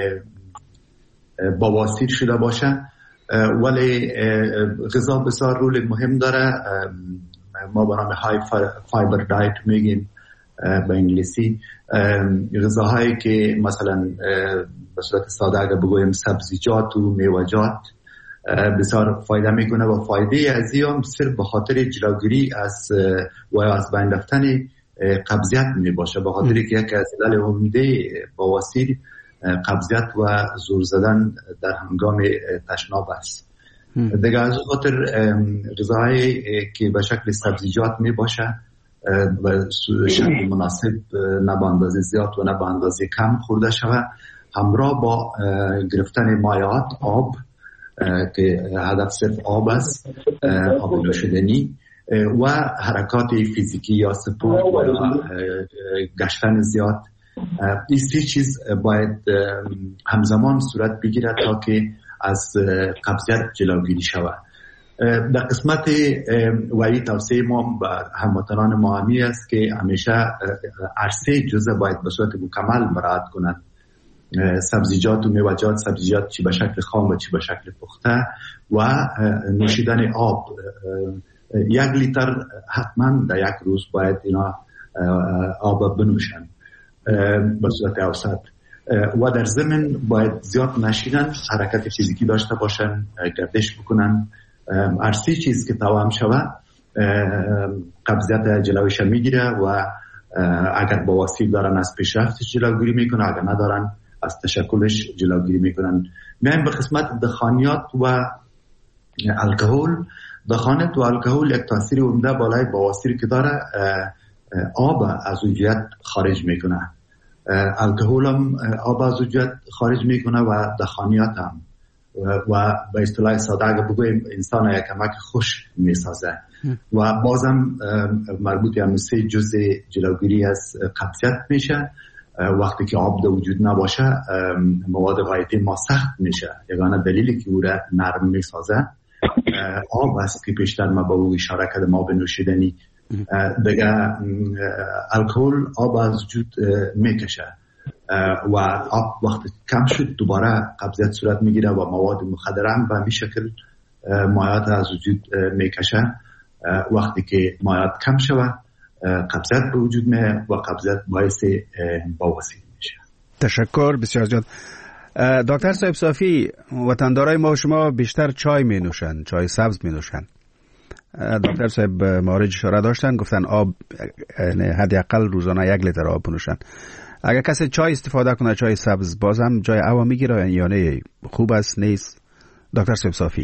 بواسیر شده باشه، ولی غذا بسیار رول مهم داره. ما به نام های فایبر دایت میگیم به انگلیسی. غذاهایی که مثلا به صورت ساده اگر بگویم سبزیجات و میوه‌جات بسیار فایده میکنه و فایده از این صرف به خاطر جلوگیری از و از بین رفتن قبضیت می باشه، به خاطر که یک از علل عمده بواسیر قبضیت و زور زدن در هنگام تشناب است. دیگه از خاطر غذاهایی که به شکل سبزیجات می باشه و شکل مناسب نه به اندازه زیاد و نه به اندازه کم خورده شود، همراه با گرفتن مایعات آب که هدف صرف آب است، آب نوشیدنی و حرکات فیزیکی یا سپورت و گشتن زیاد این سه چیز باید همزمان صورت بگیرد تا که از قبضیت جلوگیری شود. در قسمت وعی توصیه ما به هموطنان ما همی است که همیشه عرصه جزء باید به صورت مکمل مراعات کنند. سبزیجات و میوه‌جات، سبزیجات چی به شکل خام و چی به شکل پخته و نوشیدن آب. یک لیتر حتما در یک روز باید اینا آب بنوشن به صورت اوسط و در ضمن باید زیاد نشینن، حرکت فیزیکی داشته باشن، گردش بکنن. هر سه چیز که تمام شود قبضیت جلویش میگیره و اگر بواسیر دارن از پیشرفتش جلوگیری میکنه، اگر ندارن از تشکلش جلوگیری میکنن. میایم به قسمت دخانیات و الکل. دخانیات و الکل یک تاثیر عمده بالای بواسیر که داره، آب از وجود خارج میکنه. الکل هم آب از وجود خارج میکنه و دخانیات هم، و به اصطلاح ساده اگه بگویم انسان یک کمک خوش میسازه و بازم مربوط به سه جزء جلوگیری از قبضیت میشه. وقتی که آب در وجود نباشه مواد غایطی ما سخت میشه، یگانه دلیلی که او را نرم میسازه آب است که پیشتر ما به او اشاره کرده ما به نوشیدنی. دیگه الکل آب از وجود میکشه و آب وقتی کم شد دوباره قبضیت صورت میگیره و مواد مخدره هم به همین شکل مایعات از وجود میکشه. وقتی که مایعات کم شود قبضیت به وجود میاد و قبضیت باعث بواسیر میشه. تشکر بسیار زیاد. دکتر صاحب صافی، وطندارای ما و شما بیشتر چای می نوشن، چای سبز می نوشن. دکتر صاحب موارد اشاره داشتن، گفتن آب حداقل روزانه یک لیتر آب بنوشن. اگر کسی چای استفاده کنه، چای سبز، باز هم جای آب میگیره یا نه؟ خوب است نیست؟ دکتر صاحب صافی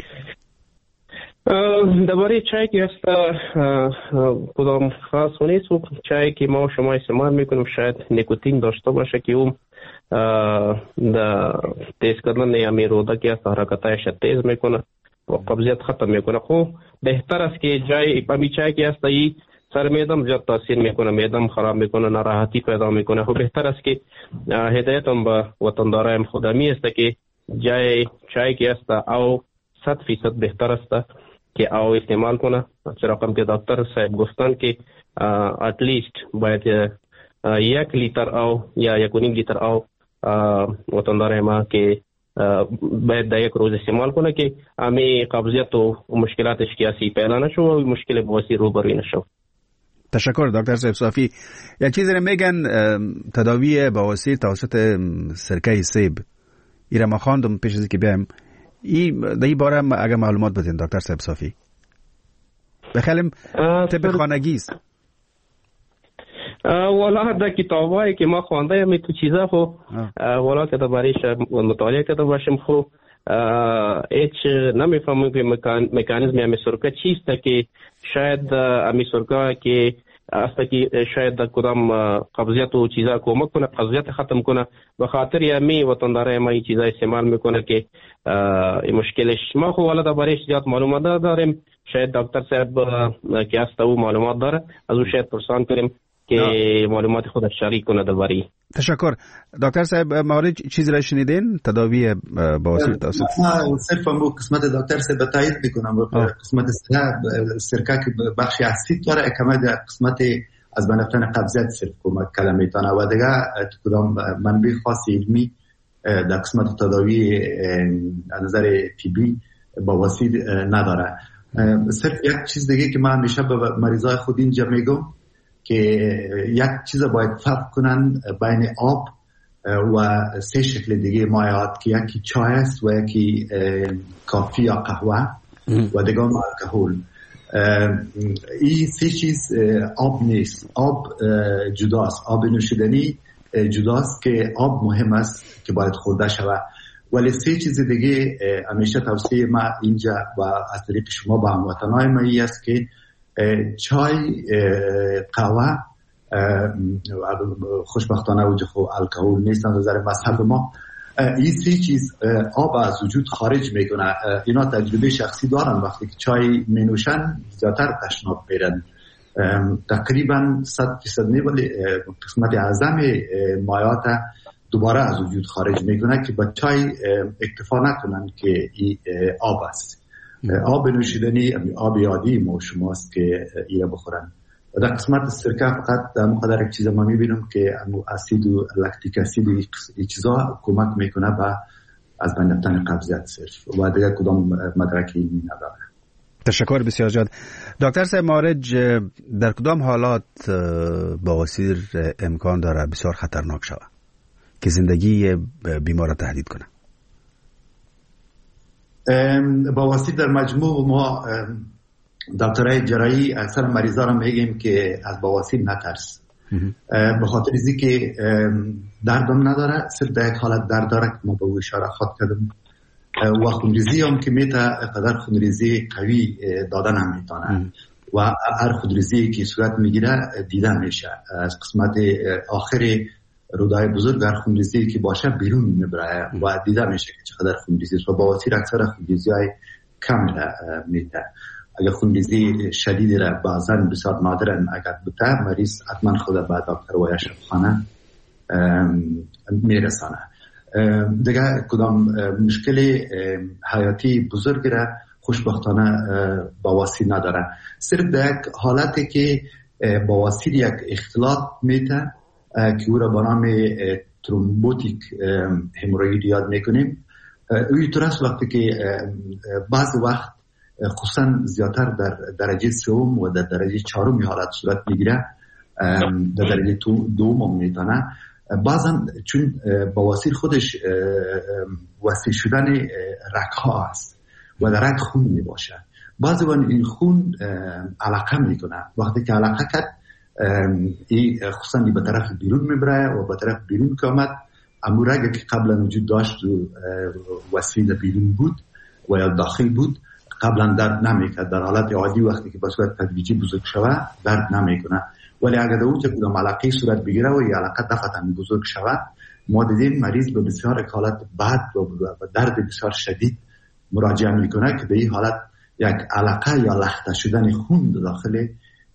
درباره چای که است کدام خاص نیست. چای که ما و شما استعمال میکنیم شاید نیکوتین داشته باشه که اون در تیز کردن یعنی روده که است حرکتایش تیز میکنه و قبضیت ختم میکنه. خب بهتر است که جای پمی چای که است ای سر میدم زیاد تاثیر میکنه، میدم خراب میکنه، ناراحتی پیدا میکنه. خب بهتر است که هدایتم به وطندارایم خودمی است که جای چای که است او صد فیصد بهتر است که او استعمال کنه. چرا که دکتر صاحب گفتن که ات لیست باید یک لیتر او یا یک و نیم لیتر او وطندار ما که باید در یک روز استعمال کنه که امی قبضیت و مشکلاتش که اسی پیدا نشو و مشکل بواسیر روبروی نشو. تشکر دکتر صاحب صافی. یک چیزی رو میگن تداوی بواسیر توسط سرکه سیب. ایره ما خواندم پیش از که بیایم. این در این باره اگر معلومات بدین دکتر صاحب صافی. بخیلیم طب خانگی است. والا در کتابایی که ما خوانده ایم تو چیزا خو والا که درباره‌اش مطالعه کرده باشم خو هیچ نمیفهمم که مکانیزم امی سرکه چیست که شاید امی سرکه که است که شاید کدام قبضیت و چیزا کمک کنه، قبضیت ختم کنه. به خاطر امی وطندارای ما این چیزا استعمال میکنه که این مشکلش. ما خو والا درباره‌اش زیاد معلومات داریم. شاید دکتر صاحب که است او معلومات داره، از او شاید پرسان کنیم که معلومات خودش شریک کنه درباره. تشکر دکتر صاحب. مورد چیزی را شنیدین تداوی بواسیر توسط؟ ما صرفا مو قسمت دکتر صاحب تایید میکنم. قسمت سرکه که بخشی اسید داره، کما در قسمت از بنفتن قبضیت صرف کمک کلمه میتونه و دیگه کدام منبع خاص علمی در قسمت تداوی از نظر طبی بواسیر نداره. صرف یک چیز دیگه که من همیشه به مریضای خود اینجا میگم که یک چیز باید فرق کنن بین آب و سه شکل دیگه مایعات که یکی چای است و یکی کافی یا قهوه و دیگه الکل. این سه چیز آب نیست. آب جداست، آب نوشیدنی جداست که آب مهم است که باید خورده شود. ولی سه چیز دیگه همیشه توصیه ما اینجا و از طریق شما با هموطنای ما ای است که چای، قهوه خوشبختانه وجه خو الکل نیست از نظر مذهب ما. این سه چیز آب از وجود خارج میکنه. اینا تجربه شخصی دارن، وقتی که چای می نوشن زیادتر تشناب میرن تقریبا صد فیصد نه، ولی قسمت اعظم مایعات دوباره از وجود خارج میکنه که بچهای اکتفا نکنن که این آب است. آب نوشیدنی آب عادی ما شماست که ایره بخورن. و در قسمت سرکه فقط در مقدار یک چیز ما میبینم که اسید و لکتیک اسید و این چیزا کمک میکنه به از بین رفتن قبضیت صرف و دیگه کدام مدرکی نداره. تشکر بسیار زیاد. دکتر صاحب مارج، در کدام حالات بواسیر امکان داره بسیار خطرناک شود که زندگی بیمار را تهدید کنه؟ بواسیر در مجموع ما دکترای جراحی اکثر مریضا را میگیم که از بواسیر نترس، به خاطر اینکه که دردم نداره، صرف در یک حالت درد داره که ما به او اشاره خواهد کردم و خونریزی هم که میته قدر خونریزی قوی دادن هم میتونه و هر خونریزی که صورت میگیره دیده میشه از قسمت آخر رودای بزرگ، هر خونریزی که باشه بیرون میبره و دیده میشه که چقدر خونریزی است و بواسیر اکثر خونریزی های کم میته. اگر خونریزی شدیدی را بعضا بسیار نادرن اگر بوده، مریض حتما خود به دکتر و یا شفاخانه میرسانه. دیگه کدام مشکل حیاتی بزرگ را خوشبختانه بواسیر نداره. صرف در یک حالتی که بواسیر یک اختلاط میته که او را به نام ترومبوتیک هموروئید یاد میکنیم. اوی طرس وقتی که بعض وقت خصوصا زیادتر در درجه سوم و در درجه چهارم حالت صورت میگیره، در درجه دوم هم میتونه. بعضا چون بواسیر خودش وسیع شدن رگ‌ها است و در رگ خون میباشه، بعضی وقت این خون علقه میکنه. وقتی که علقه کرد این خصوصا به طرف بیرون میبره و به طرف بیرون که آمد، امو رگی که قبلا وجود داشت و وسیع بیرون بود و یا داخل بود قبلا درد نمیکرد. در حالت عادی وقتی که به صورت تدریجی بزرگ شوه درد نمیکنه، ولی اگر در اوج کدام علاقه صورت بگیره و یا علاقه دفعتا بزرگ شوه، ما دیدیم مریض به بسیار حالت بد و درد بسیار شدید مراجعه میکنه که به این حالت یک علاقه یا لخته شدن خون داخل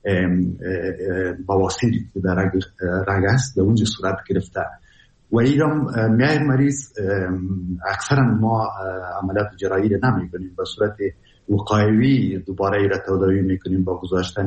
بواسیر که در رگ است در اونجا صورت گرفته و ایرام میای مریض اکثرا ما عملیات جراحی را نمی کنیم، به صورت وقایوی دوباره ای را تداوی میکنیم با گذاشتن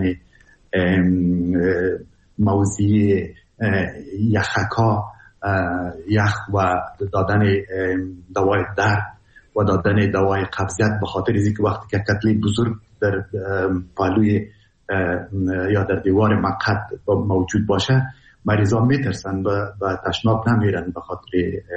موضعی یخکا یخ و دادن دوای درد و دادن دوای قبضیت، به خاطر اینکه وقتی که کتله بزرگ در پالوی یا در دیوار مقعد موجود باشه مریضان میترسن و تشناب نمیرن به خاطر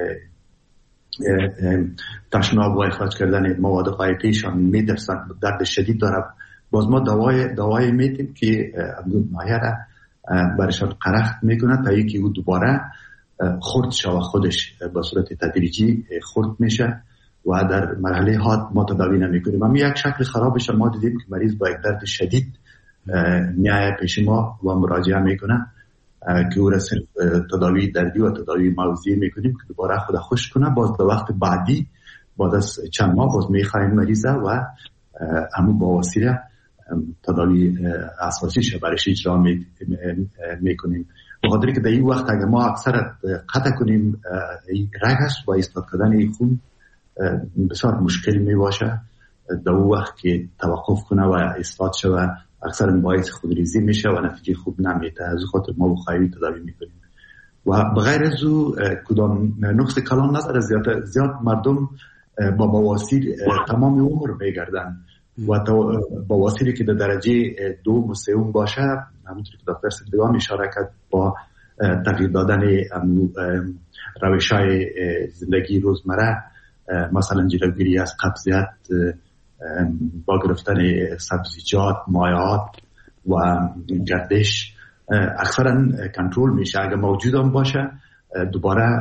تشناب و اخراج کردن مواد غایطیشان میترسن، درد شدید داره. باز ما دوای دوای میتیم که مایه را برشان قرخت میکنه تا اینکه او دوباره خرد شوه، خودش به صورت تدریجی خرد میشه و در مرحله حاد ما تداوی نمیکنیم. اما یک شکل خرابش ما دیدیم که مریض با یک درد شدید میای پیش ما و مراجعه میکنه که او را صرف تداوی دردی و تداوی موضعی میکنیم که دوباره خود خوش کنه. باز در وقت بعدی بعد از چند ماه باز میخوایم مریضه و همون بواسیر تداوی اساسیش برش اجرا میکنیم. به خاطر که در این وقت اگر ما اکثر قطع کنیم رگ است و ایستاد کردن این خون بسیار مشکل می باشه. در اون وقت که توقف کنه و ایستاد شوه اکثر باعث خونریزی میشه و نتیجه خوب نمیده. از خاطر ما بخواهی تداوی میکنیم و بغیر از او کدام نقص کلان نداره. زیاد زیاد مردم با بواسیر تمام عمر میگردن و بواسیری که در درجه دوم و سوم باشه، همونطور که دکتر صدیقان اشاره کرد، با تغییر دادن روش‌های زندگی روزمره مثلا جلوگیری از قبضیت با گرفتن سبزیجات، مایعات و گردش اکثرا کنترل میشه. اگر موجود هم باشه دوباره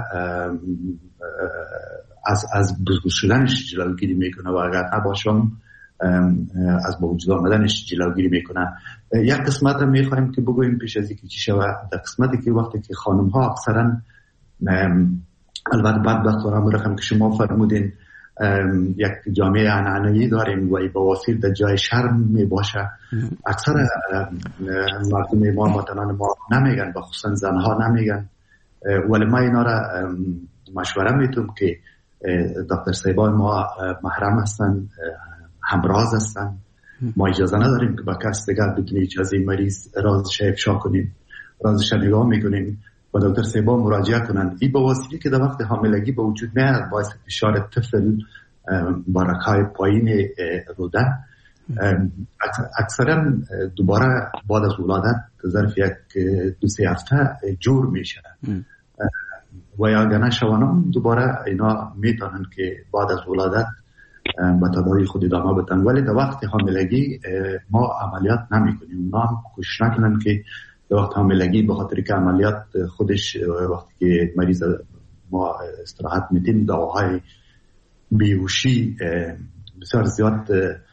از از بزرگ شدنش جلوگیری میکنه و اگر نباشم از با وجود آمدنش جلوگیری میکنه. یک قسمت هم میخوایم که بگویم پیش از اینکه چی شود. در قسمتی که وقتی که خانم ها اکثرا البته بعد وقت هم رقم که شما فرمودین یک جامعه عنعنه‌ای داریم و بواسیر در جای شرم می باشه. اکثر مردم ما مثلا ما نمیگن، بخصوصا زنها نمیگن، ولی ما اینا را مشوره میتونم که دکتر سیبای ما محرم هستن، همراز هستن. ما اجازه نداریم که با کس دیگر بتونی اجازه مریض رازش افشا کنیم، رازش نگاه میکنیم و دکتر سیبا مراجعه کنند. این بواسیری که در وقت حاملگی به وجود میاد باعث فشار طفل با رگ‌های پایین روده اکثرا دوباره بعد از ولادت ظرف یک دو سه هفته جور میشه و یا اگر نشوانم دوباره اینا میتونن که بعد از ولادت به تداوی خود ادامه بدن. ولی در وقت حاملگی ما عملیات نمی کنیم. اونا هم کوشش نکنن که در وقت حاملگی به خاطر که عملیات خودش وقتی که مریض ما استراحت میدیم دواهای بیهوشی بسیار زیاد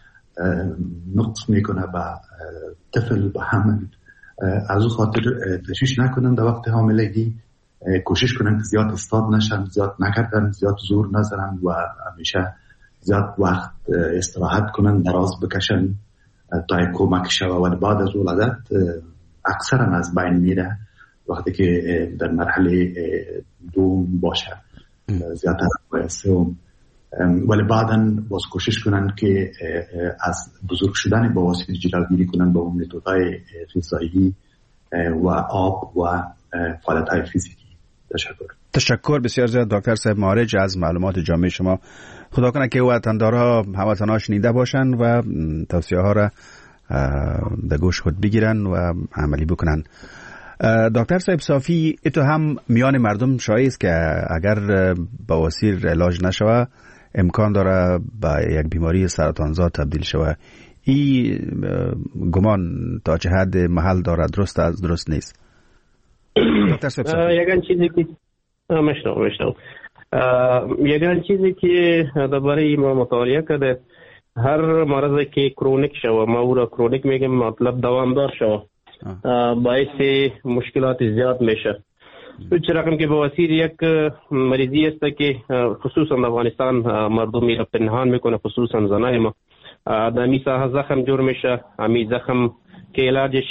نقص میکنه به طفل به حمل. از اون خاطر تشویش نکنن در وقت حاملگی، کوشش کنن که زیاد استاد نشن، زیاد نکردن، زیاد زور نزنن و همیشه زیاد وقت استراحت کنن، دراز بکشن تا کمک شوه و بعد از ولادت اکثرا از بین میره وقتی که در مرحله دوم باشه زیادتر و سوم. ولی بعداً باز کوشش کنن که از بزرگ شدن بواسیر جلوگیری کنن با متدهای غذایی و آب و فعالیت‌های فیزیکی. تشکر. تشکر بسیار زیاد دکتر صاحب مارج از معلومات جامع شما. خدا کنه که وطندارها هموطنها شنیده باشن و توصیه ها را در گوش خود بگیرن و عملی بکنن. دکتر صاحب صافی، تو هم میان مردم شایع است که اگر بواسیر علاج نشوه امکان داره به یک بیماری سرطانزا تبدیل شوه. این گمان تا چه حد محل داره؟ درست از درست نیست؟ دکتر صاحب یگان چیزی که مشنو مشنو یگان چیزی که درباره ما مطالعه کرده، هر مرضی که کرونیک شوه، ما او را کرونیک میگیم مطلب دوامدار شوه، باعث مشکلات زیاد میشه. چه رقم که بواسیر یک مریضی است که خصوصا در افغانستان مردم را پنهان میکنه، خصوصا زنای ما. در امی ساحه زخم جور میشه، امی زخم که علاجش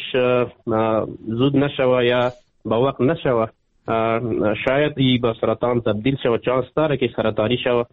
زود نشوه یا با وقت نشوه شاید ای با سرطان تبدیل شوه، چانس داره که سرطانی شوه.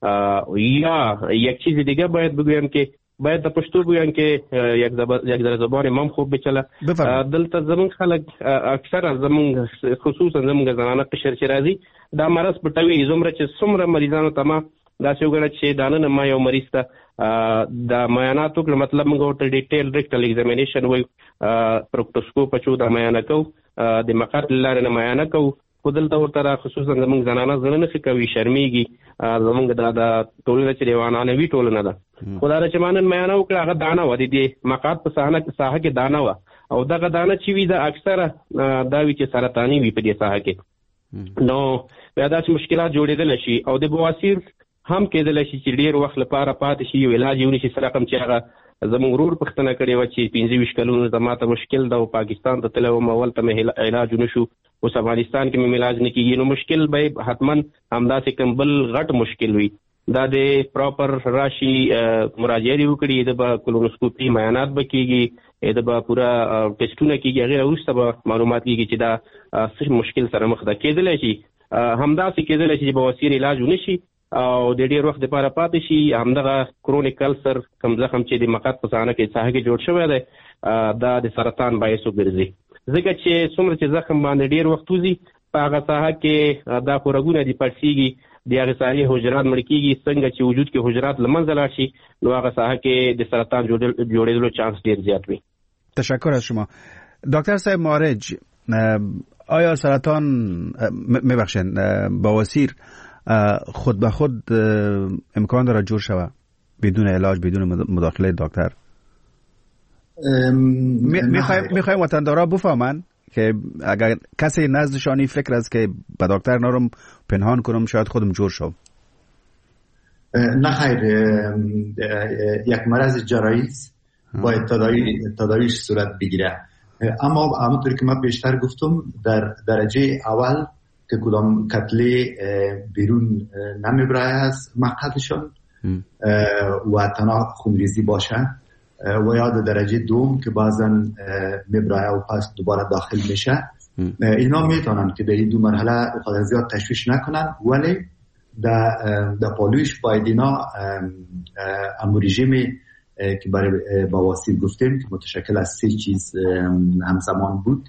یا یک چیز دیگه باید بگویم که باید در پشتو بگویم که یک یک در زبان امام خوب بچله. دلته زمون خلق اکثر از زمون خصوصا زمون زنانه قشر چې راځي دا مرض پټوي زمره چې څومره مریضانو ته ما دا څه وګڼه چې دانه ما یو مریض ته د معایناتو کړ، مطلب موږ ورته ډیټیل ریکټل ایگزامینیشن وایو، پروکټوسکوپ چو د معاینه کو د مقعد لارې نه معاینه کو. خو دلته ورته خصوصا زمونږ زنانه زړه نه ښه کوي، شرمېږي. زمونږ دا د ټولنه چې دیوانانوي ټولنه ده، خو دا چې ما نن معاینه وکړه هغه دانه وه، د دې مقعد په ساحه کې دانه وه، او دغه دانه چې وي دا اکثره دا وي چې سرطاني وي په دې ساحه کې. نو بیا داسې مشکلات جوړېدلی شي او د بواسیر هم کېدلی شي چې ډېر وخت لپاره پاتې شي، یو علاج یې ونیسي. سره رقم چې هغه زموږ ورور پوښتنه کړې وه چې پنځه ویشت کلونو زما ته مشکل ده او پاکستان ته تللی وم، اول ته مې علاج ونه شو، اوس افغانستان کې مې علاج نه کېږي. نو مشکل به حتما همداسې کوم بل غټ مشکل وي. دا د پراپر راشي مراجعه دې وکړي، د به کولونوسکوپي معاینات به کېږي، د به پوره ټسټونه کېږي، هغې وروسته به معلومات کېږي چې دا څه مشکل سره مخ ده. کېدلی شي همداسې کېدلی شي چې بواسیر علاج ونه شي او د ډېر وخت لپاره پاتې شي. همدغه کرونیک کلسر کوم زخم چې د مقعد په ساحه کې ساحه کې جوړ شوی دی دا د سرطان باعث وګرځي، ځکه چې څومره چې زخم باندې ډېر وخت وځي په هغه ساحه کې دا خورګونه دي پړسېږي، د هغې ساحې حجرات مړه کېږي. څنګه چې وجود کې حجرات له منځه لاړ شي نو هغه ساحه کې د سرطان جوړېدلو چانس ډېر زیات وي. تشکر از شما دکتر صاحب مارج. آیا سرطان میبخشن بواسیر خود به خود امکان داره جور شوه بدون علاج، بدون مداخله دکتر؟ میخوایم وطندارا بفهمن که اگر کسی نزدشانی فکر است که به دکتر نرم پنهان کنم شاید خودم جور شم. نه خیر، یک مرض جراحی باید تداویش صورت بگیره. اما همونطور که من بیشتر گفتم در درجه اول که کدام کتله بیرون نمیبره از مقعدشان و تنها خونریزی باشه و یا در درجه دوم که بعضا میبره و پس دوباره داخل میشه. اینا میتونن که در این دو مرحله خود زیاد تشویش نکنن، ولی در در پالویش باید اینا امو رژیمی که برای بواسیر گفتیم که متشکل از سه چیز همزمان بود: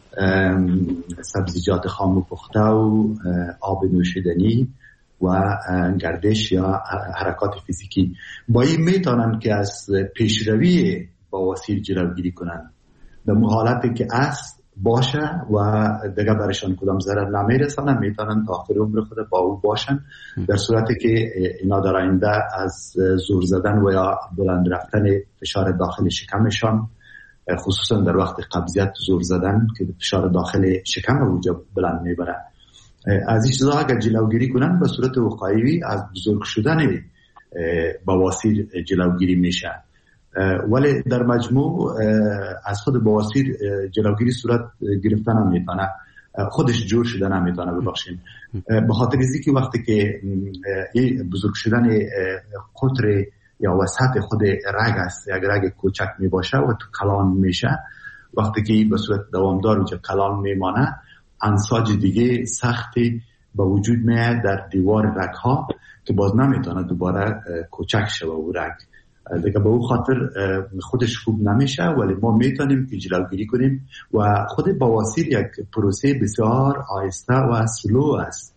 سبزیجات خام و پخته و آب نوشیدنی و گردش یا حرکات فیزیکی. با این میتونن که از پیشروی بواسیر جلوگیری کنن در حالتی که است باشه و دیگه برشان کدام ضرر نمیرسانه، میتونن تا آخر عمر خود با او باشن. در صورتی که اینا در آینده از زور زدن و یا بلند رفتن فشار داخل شکمشان، خصوصا در وقت قبضیت زور زدن که فشار داخل شکم وجود بلند میبره، از این چیزا اگر جلوگیری کنن به صورت وقایوی از بزرگ شدن بواسیر جلوگیری میشه. ولی در مجموع از خود بواسیر جلوگیری صورت گرفتن نمیتونه، خودش جور شده نمیتونه. ببخشید به خاطر اینکه که وقتی که این بزرگ شدن قطر یا وسط خود رگ است، یک رگ کوچک می باشه و تو کلان میشه، وقتی که به صورت دوامدار وجود کلان میمانه، انساج دیگه سختی به وجود میاد در دیوار رگ ها که باز نمیتونه دوباره کوچک شه و رگ دیگه به اون خاطر خودش خوب نمیشه. ولی ما میتونیم که جلوگیری کنیم و خود بواسیر یک پروسه بسیار آهسته و سلو است،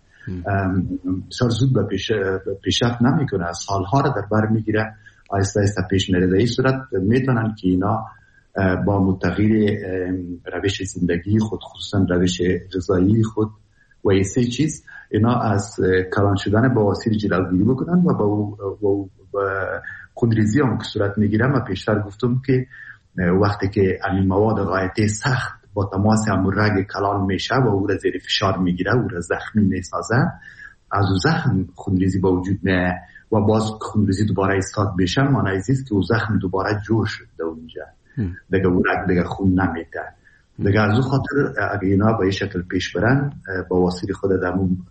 بسیار زود به پیش پیشرفت نمیکنه، سالها را در بر میگیره، آهسته آهسته پیش میره. در این صورت میتونن که اینا با متغیر روش زندگی خود، خصوصا روش غذایی خود و این سه چیز، اینا از کلان شدن بواسیر جلوگیری بکنن و با خونریزی هم که صورت میگیره. و پیشتر گفتم که وقتی که این مواد غایتی سخت با تماس هم رگ کلان میشه و او را زیر فشار میگیره، او را زخمی میسازه، از او زخم خونریزی با وجود میاد و باز خونریزی دوباره ایستاد بشه، معنی است که او زخم دوباره جور شد در اونجا، دیگه او رگ دیگه خون نمیده. دیگه از او خاطر اگه اینا به این شکل پیش برن، بواسیر خود در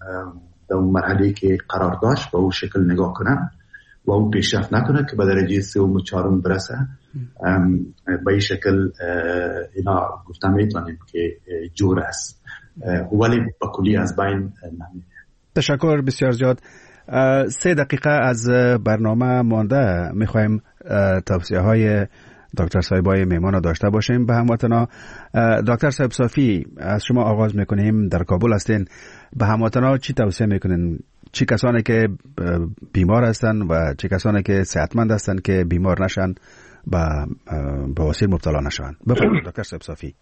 اون مرحله که قرار داشت با اون شکل نگاه کنن و اون پیشرفت نکنه که به درجه سوم و چهارم برسه، به این شکل اینا گفتم میتونیم که جور است، ولی با کلی از بین نمیره. تشکر بسیار زیاد. سه دقیقه از برنامه مانده، میخوایم توصیه های دکتر صاحبای میمان داشته باشیم به هموطنا. دکتر صاحب صافی، از شما آغاز میکنیم. در کابل هستین، به هموطنا چی توصیه میکنین؟ چی کسانی که بیمار هستن و چی کسانی که صحتمند هستن که بیمار نشن، با بواسیر مبتلا نشن؟ بفرمایید دکتر صاحب صافی.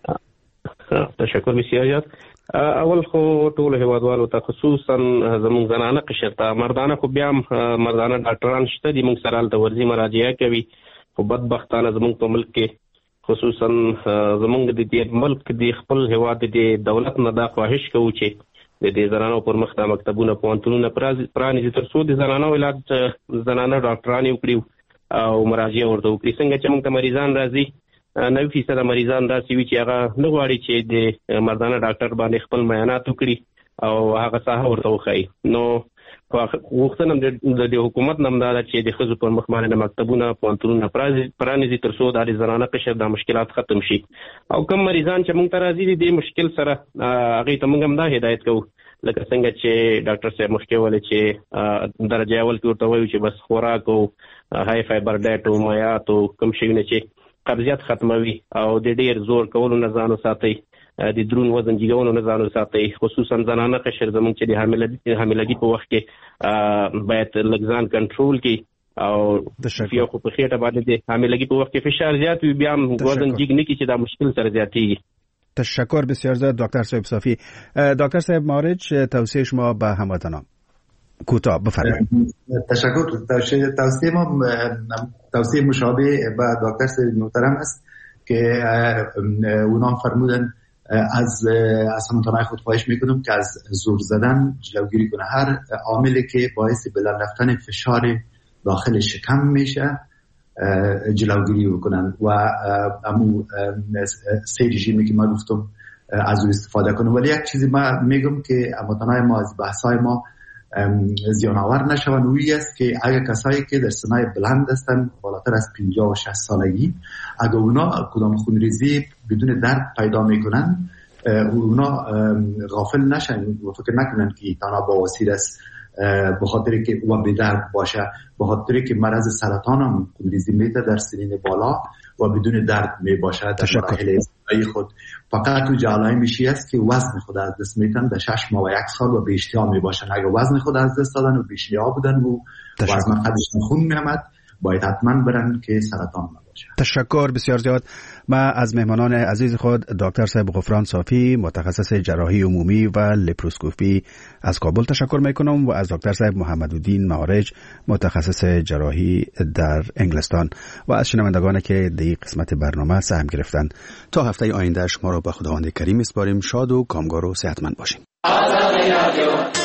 تشکر بسیار زیاد. اول خو ټول هیوادوالو ته خصوصا زموږ زنانه قشر ته، مردانه خو بیا مردانه ډاکټران شته دي، موږ سره د ورزي مراجعه کوي، خو بدبختانه زموږ په ملک کې خصوصا زموږ د دې ملک د خپل هیواد د دولت نه دا خواهش کوو چې د دې زنانو پر مخ د مکتبونه پوهنتونونه پرانیزي تر څو د زنانو علاج زنانه ډاکټران یې وکړي او مراجعه ورته وکړي. څنګه چې موږ ته مریضان راځي، نوي فیصد مریضان داسې وي چې هغه نه غواړي چې د مردانه ډاکټر باندې خپل معاینات وکړي او هغه ساحه ورته وښایي. نو غوښتنه د حکومت نه دا ده چې د ښځو پر مخ باندې مکتبونه پوهنتونونه پرانیزي تر څو د زنانه قشر د مشکلات ختم شي. او کوم مریضان چې موږ ته راځي د دې مشکل سره، هغې ته موږ هم دا هدایت کوو لکه څنګه چې ډاکټر صاحب مخکې ویلې چې درجه اول کې ورته وایو چې بس خوراک او های فایبر ډایټ او مایعات او کوم شیونه چې قبضیت ختموي او د ډیر زور کولو نه ځان وساتئ، د درون وزن جګولو نه ځان وساتئ، خصوصا زنانه قشر زموږ چې د حاملګي په وخت کې باید لږ ځان کنټرول کړي او یو خو په خېټه باندې د حاملګي په وخت کې فشار زیات وي، بیا هم وزن جګ نه کړي چې دا مشکل سره زیاتېږي. تشکر بسیار زیاد دکتر صاحب صافی. دکتر صاحب مارج، توصیه شما به هموطنان کوتاه بفرمایید. تشکر. توصیه ما توصیه مشابه به دکتر صاحب محترم است که اونام فرمودن از از هموطنان خود خواهش میکنم که از زور زدن جلوگیری کنه. هر عاملی که باعث بلند رفتن فشار داخل شکم میشه جلوگیری بکنن و امو سه رژیمی که ما گفتم از او استفاده کنه. ولی یک چیزی ما میگم که متنای ما از بحثای ما زیانآور نشون، اویی است که اگر کسایی که در سنای بلند هستن بالاتر از پنجاه و شصت سالگی، اگر اونا کدام خونریزی بدون درد پیدا میکنن، اونا غافل نشن و فکر نکنن که تنها بواسیر است به خاطر که او به درد باشه، به خاطر که مرض سرطان هم خونریزی میده در سنین بالا و بدون درد می باشه در مراحل ابتدایی خود. فقط تو جالای میشی است که وزن خود از دست میتن در شش ماه و یک سال و به اشتها می باشن. اگر وزن خود از دست دادن و به اشتها بودن و وزن قدشون خون میامد، باید حتما برن که سرطان نباشه. تشکر بسیار زیاد. ما از مهمانان عزیز خود دکتر صاحب غفران صافی، متخصص جراحی عمومی و لپروسکوپی از کابل تشکر میکنم و از دکتر صاحب محمدالدین معارج، متخصص جراحی در انگلستان و از شنوندگان که در این قسمت برنامه سهم گرفتن. تا هفته آینده شما را به خداوند کریم میسپاریم. شاد و کامگار و صحتمند باشین.